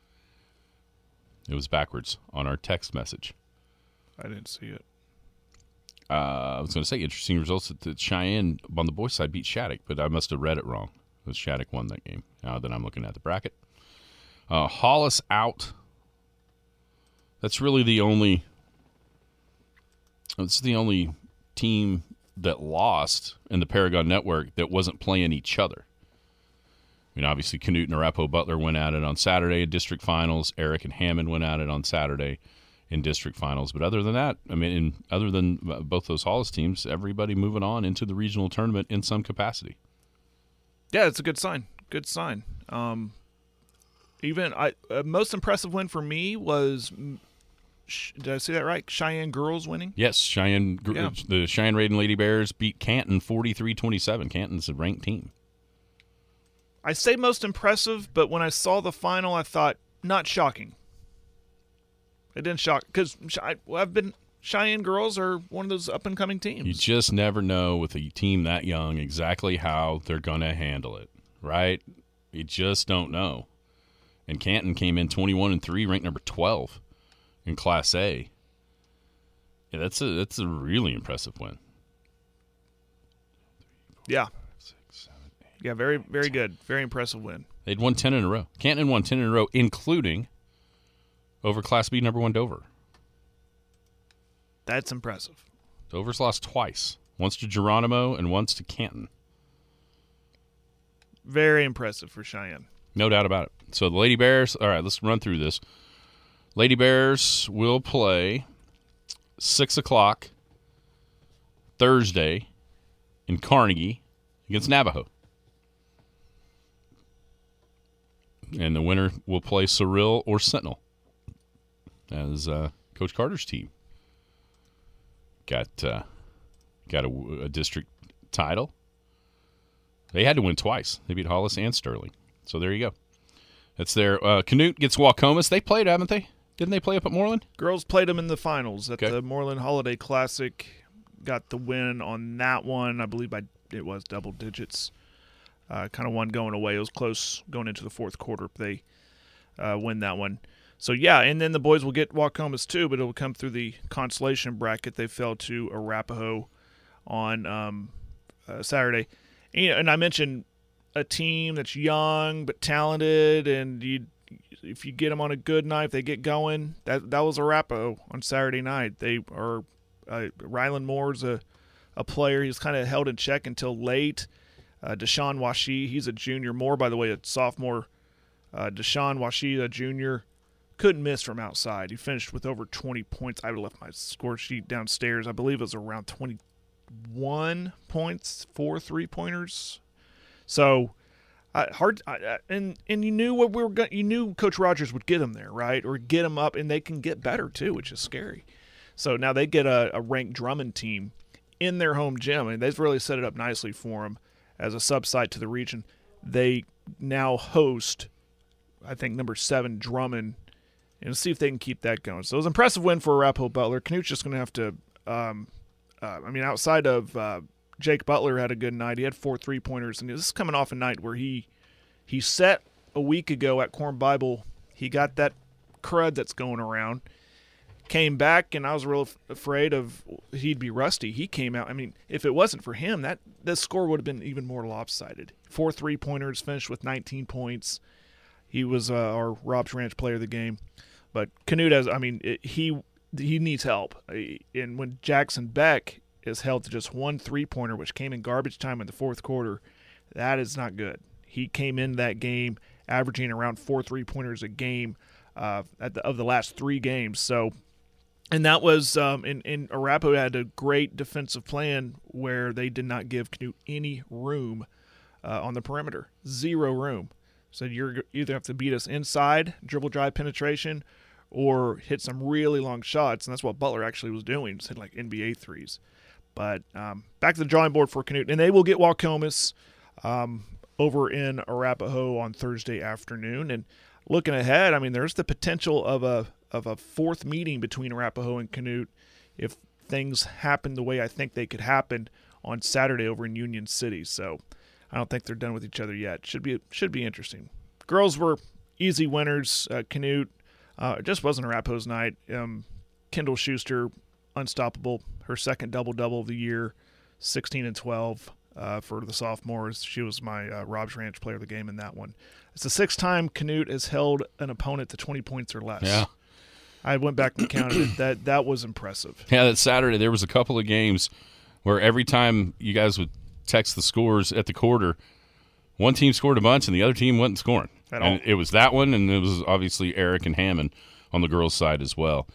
It was backwards on our text message. I didn't see it. I was going to say interesting results that Cheyenne on the boys' side beat Shattuck, but I must have read it wrong. It was Shattuck won that game. Now that I'm looking at the bracket. Hollis out. That's really the only. It's the only team that lost in the Paragon Network that wasn't playing each other. I mean, obviously, Canute and Arapahoe Butler went at it on Saturday in district finals. Eric and Hammond went at it on Saturday in district finals. But other than that, I mean, other than both those Hollis teams, everybody moving on into the regional tournament in some capacity. Yeah, it's a good sign. Good sign. Most impressive win for me was, did I say that right? Cheyenne girls winning? Yes, Cheyenne. Yeah. The Cheyenne Raiden Lady Bears beat Canton 43-27. Canton's a ranked team. I say most impressive, but when I saw the final, I thought not shocking. It didn't shock because Cheyenne girls are one of those up and coming teams. You just never know with a team that young exactly how they're going to handle it, right? You just don't know. And Canton came in 21-3, ranked number 12 in Class A. Yeah, that's a really impressive win. Yeah. Yeah, very, very good. Very impressive win. They'd won 10 in a row. Canton won 10 in a row, including over Class B number 1 Dover. That's impressive. Dover's lost twice. Once to Geronimo and once to Canton. Very impressive for Cheyenne. No doubt about it. So the Lady Bears, all right, let's run through this. Lady Bears will play 6 o'clock Thursday in Carnegie against Navajo. And the winner will play Cyril or Sentinel as Coach Carter's team. Got a district title. They had to win twice. They beat Hollis and Sterling. So there you go. That's their Canute gets Waukomis. They played, haven't they? Didn't they play up at Moreland? Girls played them in the finals at the Moreland Holiday Classic. Got the win on that one. I believe it was double digits. Kind of one going away. It was close going into the fourth quarter. They win that one. So, yeah, and then the boys will get Waukomis too, but it will come through the consolation bracket. They fell to Arapahoe on Saturday. And I mentioned a team that's young but talented, and if you get them on a good night, if they get going, that was Arapahoe on Saturday night. They are Rylan Moore's a player. He was kind of held in check until late. Deshaun Washi, he's a junior. Moore, by the way, a sophomore. Deshaun Washi, a junior, couldn't miss from outside. He finished with over 20 points. I would have left my score sheet downstairs. I believe it was around 21 points, 4 3-pointers. So and you knew what we were going. You knew Coach Rogers would get them there, right, or get them up, and they can get better too, which is scary. So now they get a ranked Drummond team in their home gym, and they've really set it up nicely for them as a sub-site to the region. They now host, I think, number 7 Drummond and see if they can keep that going. So it was an impressive win for Arapahoe Butler. Canute's just going to have to outside of Jake Butler had a good night. He had 4 3-pointers, and this is coming off a night where he set a week ago at Corn Bible. He got that crud that's going around. Came back, and I was real afraid of he'd be rusty. He came out. I mean, if it wasn't for him, that score would have been even more lopsided. 4 3-pointers, finished with 19 points. He was our Rob's Ranch player of the game. But Canute he needs help. And when Jackson Beck is held to just 1 3-pointer, which came in garbage time in the fourth quarter, that is not good. He came in that game averaging around 4 3-pointers a game of the last 3 games. So. And that was in Arapahoe had a great defensive plan where they did not give Canute any room on the perimeter. 0 room. So you're either have to beat us inside, dribble drive penetration, or hit some really long shots. And that's what Butler actually was doing, just hit like NBA threes. But back to the drawing board for Canute. And they will get Waukomis over in Arapahoe on Thursday afternoon. And looking ahead, I mean, there's the potential of a fourth meeting between Arapahoe and Canute if things happen the way I think they could happen on Saturday over in Union City. So I don't think they're done with each other yet. Should be interesting. Girls were easy winners. Canute it just wasn't Arapahoe's night. Kendall Schuster, unstoppable. Her second double-double of the year, 16 and 12 for the sophomores. She was my Rob's Ranch player of the game in that one. It's the 6th time Canute has held an opponent to 20 points or less. Yeah. I went back and counted it. That was impressive. Yeah, that Saturday there was a couple of games where every time you guys would text the scores at the quarter, one team scored a bunch and the other team wasn't scoring. And it was that one, and it was obviously Eric and Hammond on the girls' side as well.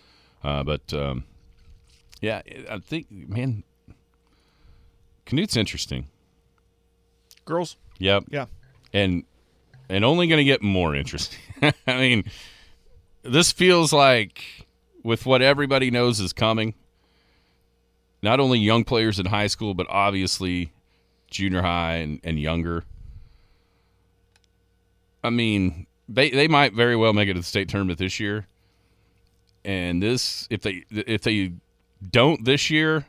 Yeah, I think, man, Canute's interesting. Girls? Yep. Yeah. And only going to get more interesting. I mean, this feels like, with what everybody knows is coming, not only young players in high school, but obviously junior high and younger. I mean, they might very well make it to the state tournament this year. And this, if they don't this year,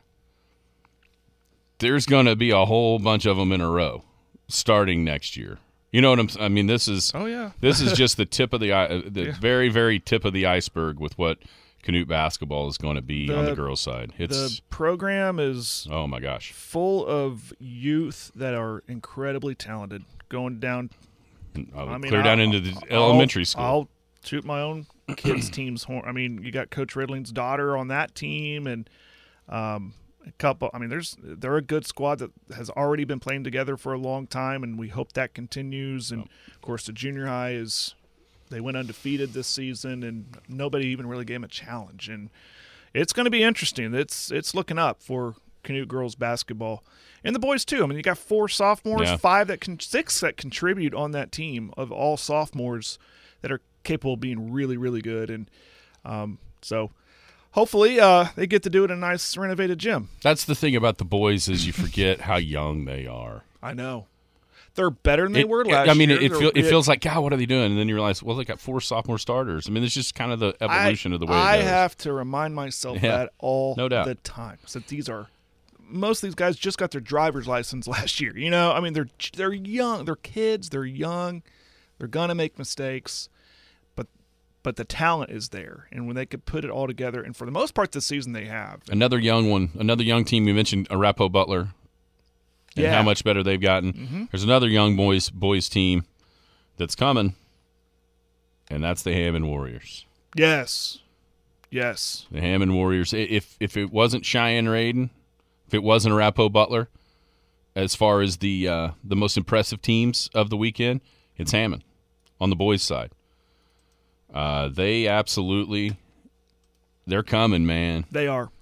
there's going to be a whole bunch of them in a row starting next year. You know what I mean? This is this is just the tip of the very, very tip of the iceberg with what Canute basketball is going to be on the girls' side. The program is full of youth that are incredibly talented. Going down, clear down into the elementary school. I'll shoot my own kids' team's horn. I mean, you got Coach Ridling's daughter on that team, and a couple. I mean, they're a good squad that has already been playing together for a long time, and we hope that continues. And of course, the junior high they went undefeated this season, and nobody even really gave them a challenge. And it's going to be interesting. It's looking up for Canute girls basketball, and the boys too. I mean, you got 4 sophomores, 6 that contribute on that team of all sophomores that are capable of being really, really good. And so hopefully they get to do it in a nice renovated gym. That's the thing about the boys is you forget how young they are. I know. They're better than they were last year. I mean, it feels like, God, what are they doing? And then you realize, well, they got 4 sophomore starters. I mean, it's just kind of the evolution of the way it goes. I have to remind myself that all the time. So most of these guys just got their driver's license last year. You know, I mean, they're young. They're kids. They're young. They're going to make mistakes. But the talent is there, and when they could put it all together, and for the most part this season they have. Another young team. We mentioned Arapahoe Butler and how much better they've gotten. Mm-hmm. There's another young boys team that's coming, and that's the Hammond Warriors. Yes. The Hammond Warriors. If it wasn't Cheyenne Raiden, if it wasn't Arapahoe Butler, as far as the most impressive teams of the weekend, it's Hammond on the boys' side. They're coming, man. They are.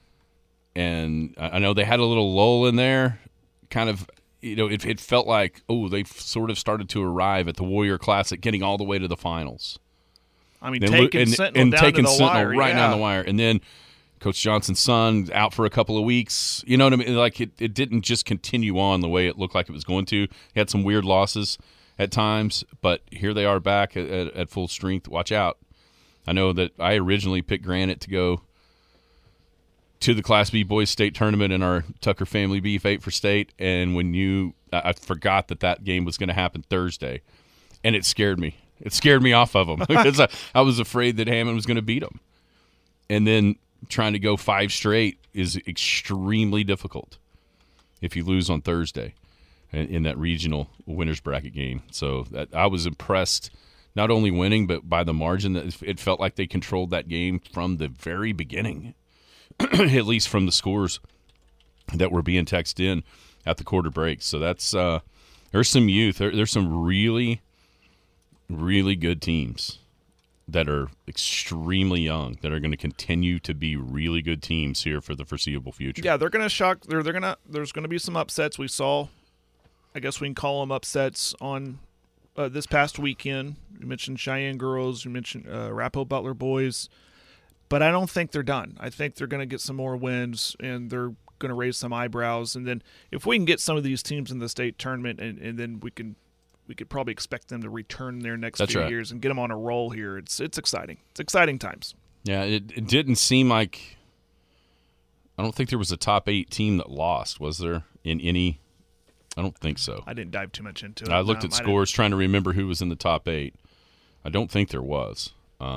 And I know they had a little lull in there. Kind of, it felt like, they've sort of started to arrive at the Warrior Classic, getting all the way to the finals. I mean, taking Sentinel right down the wire. And then Coach Johnson's son out for a couple of weeks. You know what I mean? Like, it didn't just continue on the way it looked like it was going to. He had some weird losses at times, but here they are back at full strength. Watch out. I know that I originally picked Granite to go to the Class B Boys State Tournament in our Tucker Family Beef 8 for State, and I forgot that game was going to happen Thursday, and it scared me. It scared me off of them because I was afraid that Hammond was going to beat them. And then trying to go 5 straight is extremely difficult if you lose on Thursday in that regional winners bracket game. So I was impressed, not only winning, but by the margin that it felt like they controlled that game from the very beginning, at least from the scores that were being texted in at the quarter break. So that's there's some youth. There's some really, really good teams that are extremely young that are going to continue to be really good teams here for the foreseeable future. Yeah, they're going to shock. There's going to be some upsets. We saw, I guess we can call them upsets on this past weekend. You mentioned Cheyenne girls. You mentioned Arapahoe Butler boys. But I don't think they're done. I think they're going to get some more wins, and they're going to raise some eyebrows. And then if we can get some of these teams in the state tournament, and then we could probably expect them to return their next few years and get them on a roll here. It's exciting. It's exciting times. Yeah, it didn't seem like – I don't think there was a top 8 team that lost, was there, in any – I don't think so. I didn't dive too much into it. I looked at scores trying to remember who was in the top 8. I don't think there was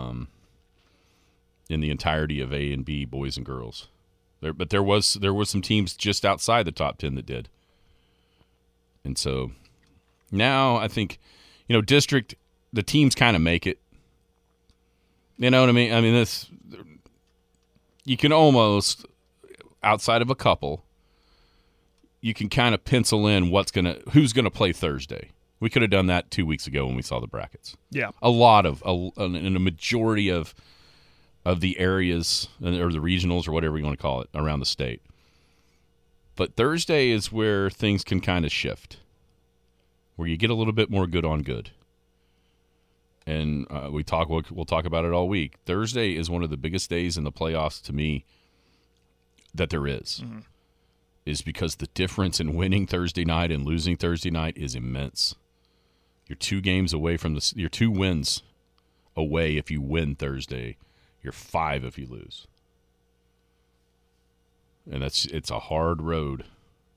in the entirety of A and B, boys and girls. But there were some teams just outside the top 10 that did. And so – now I think, district, the teams kind of make it. You know what I mean? I mean, you can almost, outside of a couple, you can kind of pencil in who's going to play Thursday. We could have done that 2 weeks ago when we saw the brackets. Yeah. In a majority of the areas or the regionals or whatever you want to call it around the state. But Thursday is where things can kind of shift, where you get a little bit more good on good. And we'll talk about it all week. Thursday is one of the biggest days in the playoffs to me that there is. Mm-hmm. Is because the difference in winning Thursday night and losing Thursday night is immense. You're 2 games away from you're 2 wins away if you win Thursday. You're 5 if you lose. And it's a hard road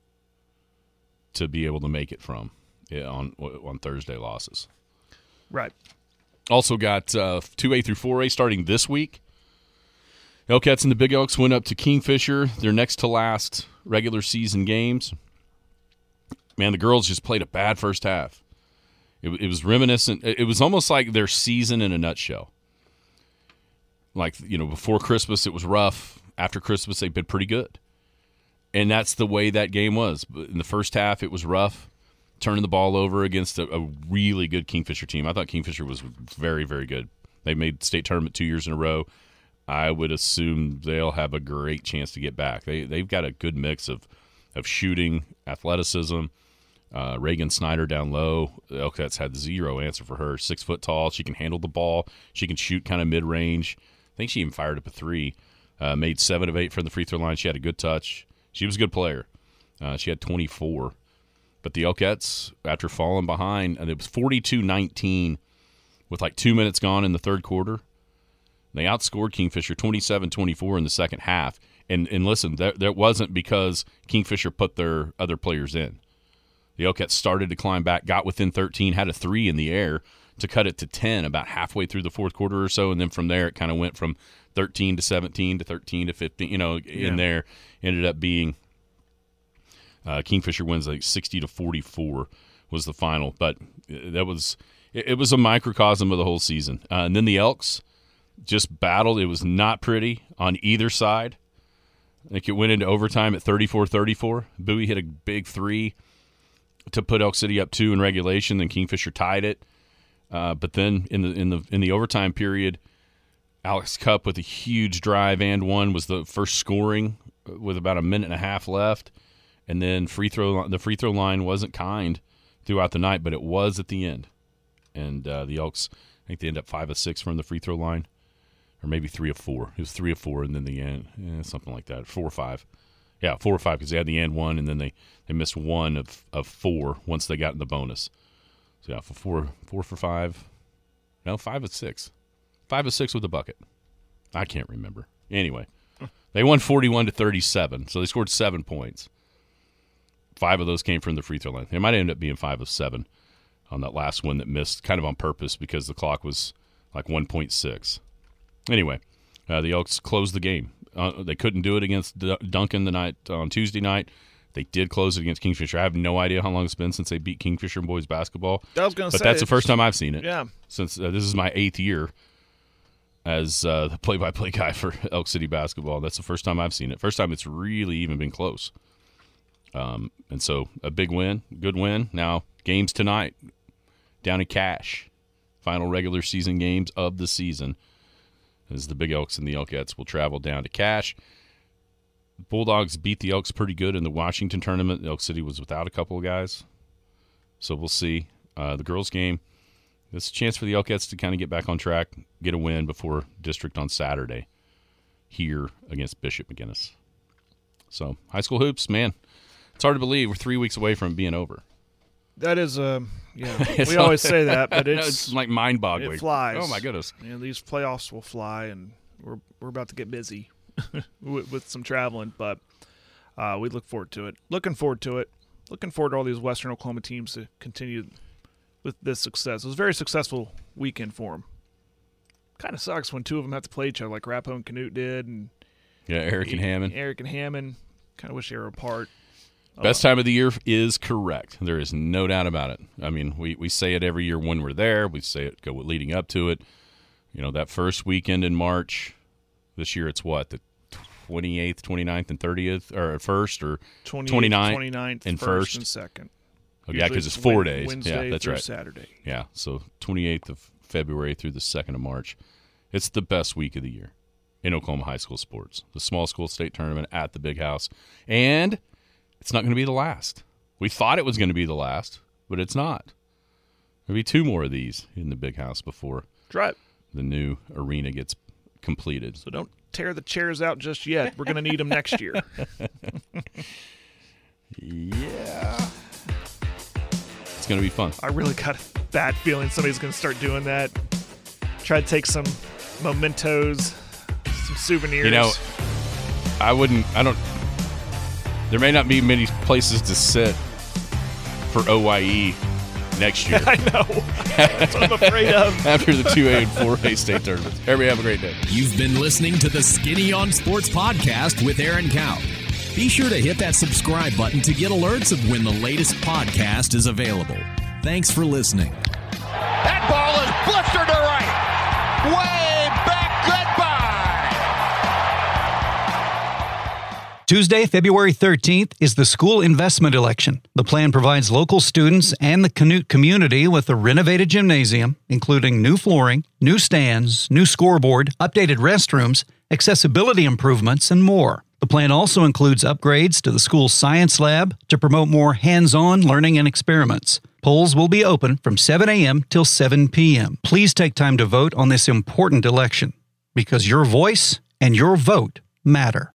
to be able to make it from. Yeah, on Thursday losses. Right. Also got 2A through 4A starting this week. Elkcats and the Big Elks went up to Kingfisher, their next to last regular season games. Man, the girls just played a bad first half. It was reminiscent. It was almost like their season in a nutshell. Like, before Christmas it was rough. After Christmas they've been pretty good. And that's the way that game was. In the first half it was rough, turning the ball over against a really good Kingfisher team. I thought Kingfisher was very, very good. They made state tournament 2 years in a row. I would assume they'll have a great chance to get back. They've got a good mix of shooting, athleticism. Reagan Snyder down low. The Elkcats had zero answer for her. 6 foot tall. She can handle the ball. She can shoot kind of mid-range. I think she even fired up a 3. Made 7 of 8 from the free throw line. She had a good touch. She was a good player. She had 24. But the Elkcats, after falling behind, and it was 42-19 with like 2 minutes gone in the third quarter. They outscored Kingfisher 27-24 in the second half. And listen, that wasn't because Kingfisher put their other players in. The Elkcats started to climb back, got within 13, had a 3 in the air to cut it to 10 about halfway through the fourth quarter or so. And then from there, it kind of went from 13 to 17 to 13 to 15. In there, ended up being Kingfisher wins like 60-44 was the final. But it was a microcosm of the whole season. And then the Elks just battled. It was not pretty on either side. I think it went into overtime at 34-34. Bowie hit a big 3 to put Elk City up 2 in regulation. Then Kingfisher tied it. But then in the overtime period, Alex Cupp with a huge drive and one was the first scoring with about a minute and a half left. And then the free throw line wasn't kind throughout the night, but it was at the end. And the Elks, I think they ended up 5 of 6 from the free throw line, or maybe 3 of 4. It was 3 of 4, and then the end, something like that, 4 or 5. Yeah, 4 or 5 because they had the and one, and then they missed 1 of 4 once they got in the bonus. So yeah, 4 for 5. No, 5 of 6. 5 of 6 with a bucket. I can't remember. Anyway, they won 41-37, so they scored 7 points. 5 of those came from the free throw line. They might end up being 5 of 7 on that last one that missed, kind of on purpose because the clock was like 1.6. Anyway, the Elks closed the game. They couldn't do it against Duncan on Tuesday night. They did close it against Kingfisher. I have no idea how long it's been since they beat Kingfisher boys basketball. I was going to say, but that's the first time I've seen it. Yeah. Since this is my 8th year as the play-by-play guy for Elk City basketball. That's the first time I've seen it. First time it's really even been close. And so a big win, good win. Now games tonight down in Cache. Final regular season games of the season. As the Big Elks and the Elkettes will travel down to Cache. Bulldogs beat the Elks pretty good in the Washington tournament. Elk City was without a couple of guys. So we'll see. The girls' game, this is a chance for the Elkettes to kind of get back on track, get a win before district on Saturday here against Bishop McGuinness. So high school hoops, man, it's hard to believe we're 3 weeks away from being over. That is, yeah, we always say that, but it's like mind-boggling. It flies. Oh, my goodness. These playoffs will fly, and we're about to get busy with some traveling, but we look forward to it. Looking forward to all these Western Oklahoma teams to continue with this success. It was a very successful weekend for them. Kind of sucks when two of them have to play each other, like Rappo and Canute did, and Eric and Hammond. Kind of wish they were apart. Best time of the year is correct. There is no doubt about it. I mean, we say it every year when we're there. We say it leading up to it. That first weekend in March. This year it's what, the 28th, 29th, and 30th, or 1st, or 29th and 1st and 2nd. Oh, yeah, because it's 4 days. Wednesday yeah, that's through right. Saturday. Yeah, so 28th of February through the 2nd of March. It's the best week of the year in Oklahoma high school sports. The small school state tournament at the Big House. And it's not going to be the last. We thought it was going to be the last, but it's not. There'll be 2 more of these in the Big House before the new arena gets completed. So don't tear the chairs out just yet. We're going to need them next year. Yeah. It's going to be fun. I really got a bad feeling somebody's going to start doing that. Try to take some mementos, some souvenirs. There may not be many places to sit for OYE next year. I know. That's what I'm afraid of. After the 2A and 4A state tournaments. Everybody have a great day. You've been listening to the Skinny on Sports podcast with Aaron Cow. Be sure to hit that subscribe button to get alerts of when the latest podcast is available. Thanks for listening. That ball is blistered to right. Way back. Goodbye. Tuesday, February 13th is the school investment election. The plan provides local students and the Canute community with a renovated gymnasium, including new flooring, new stands, new scoreboard, updated restrooms, accessibility improvements, and more. The plan also includes upgrades to the school's science lab to promote more hands-on learning and experiments. Polls will be open from 7 a.m. till 7 p.m. Please take time to vote on this important election, because your voice and your vote matter.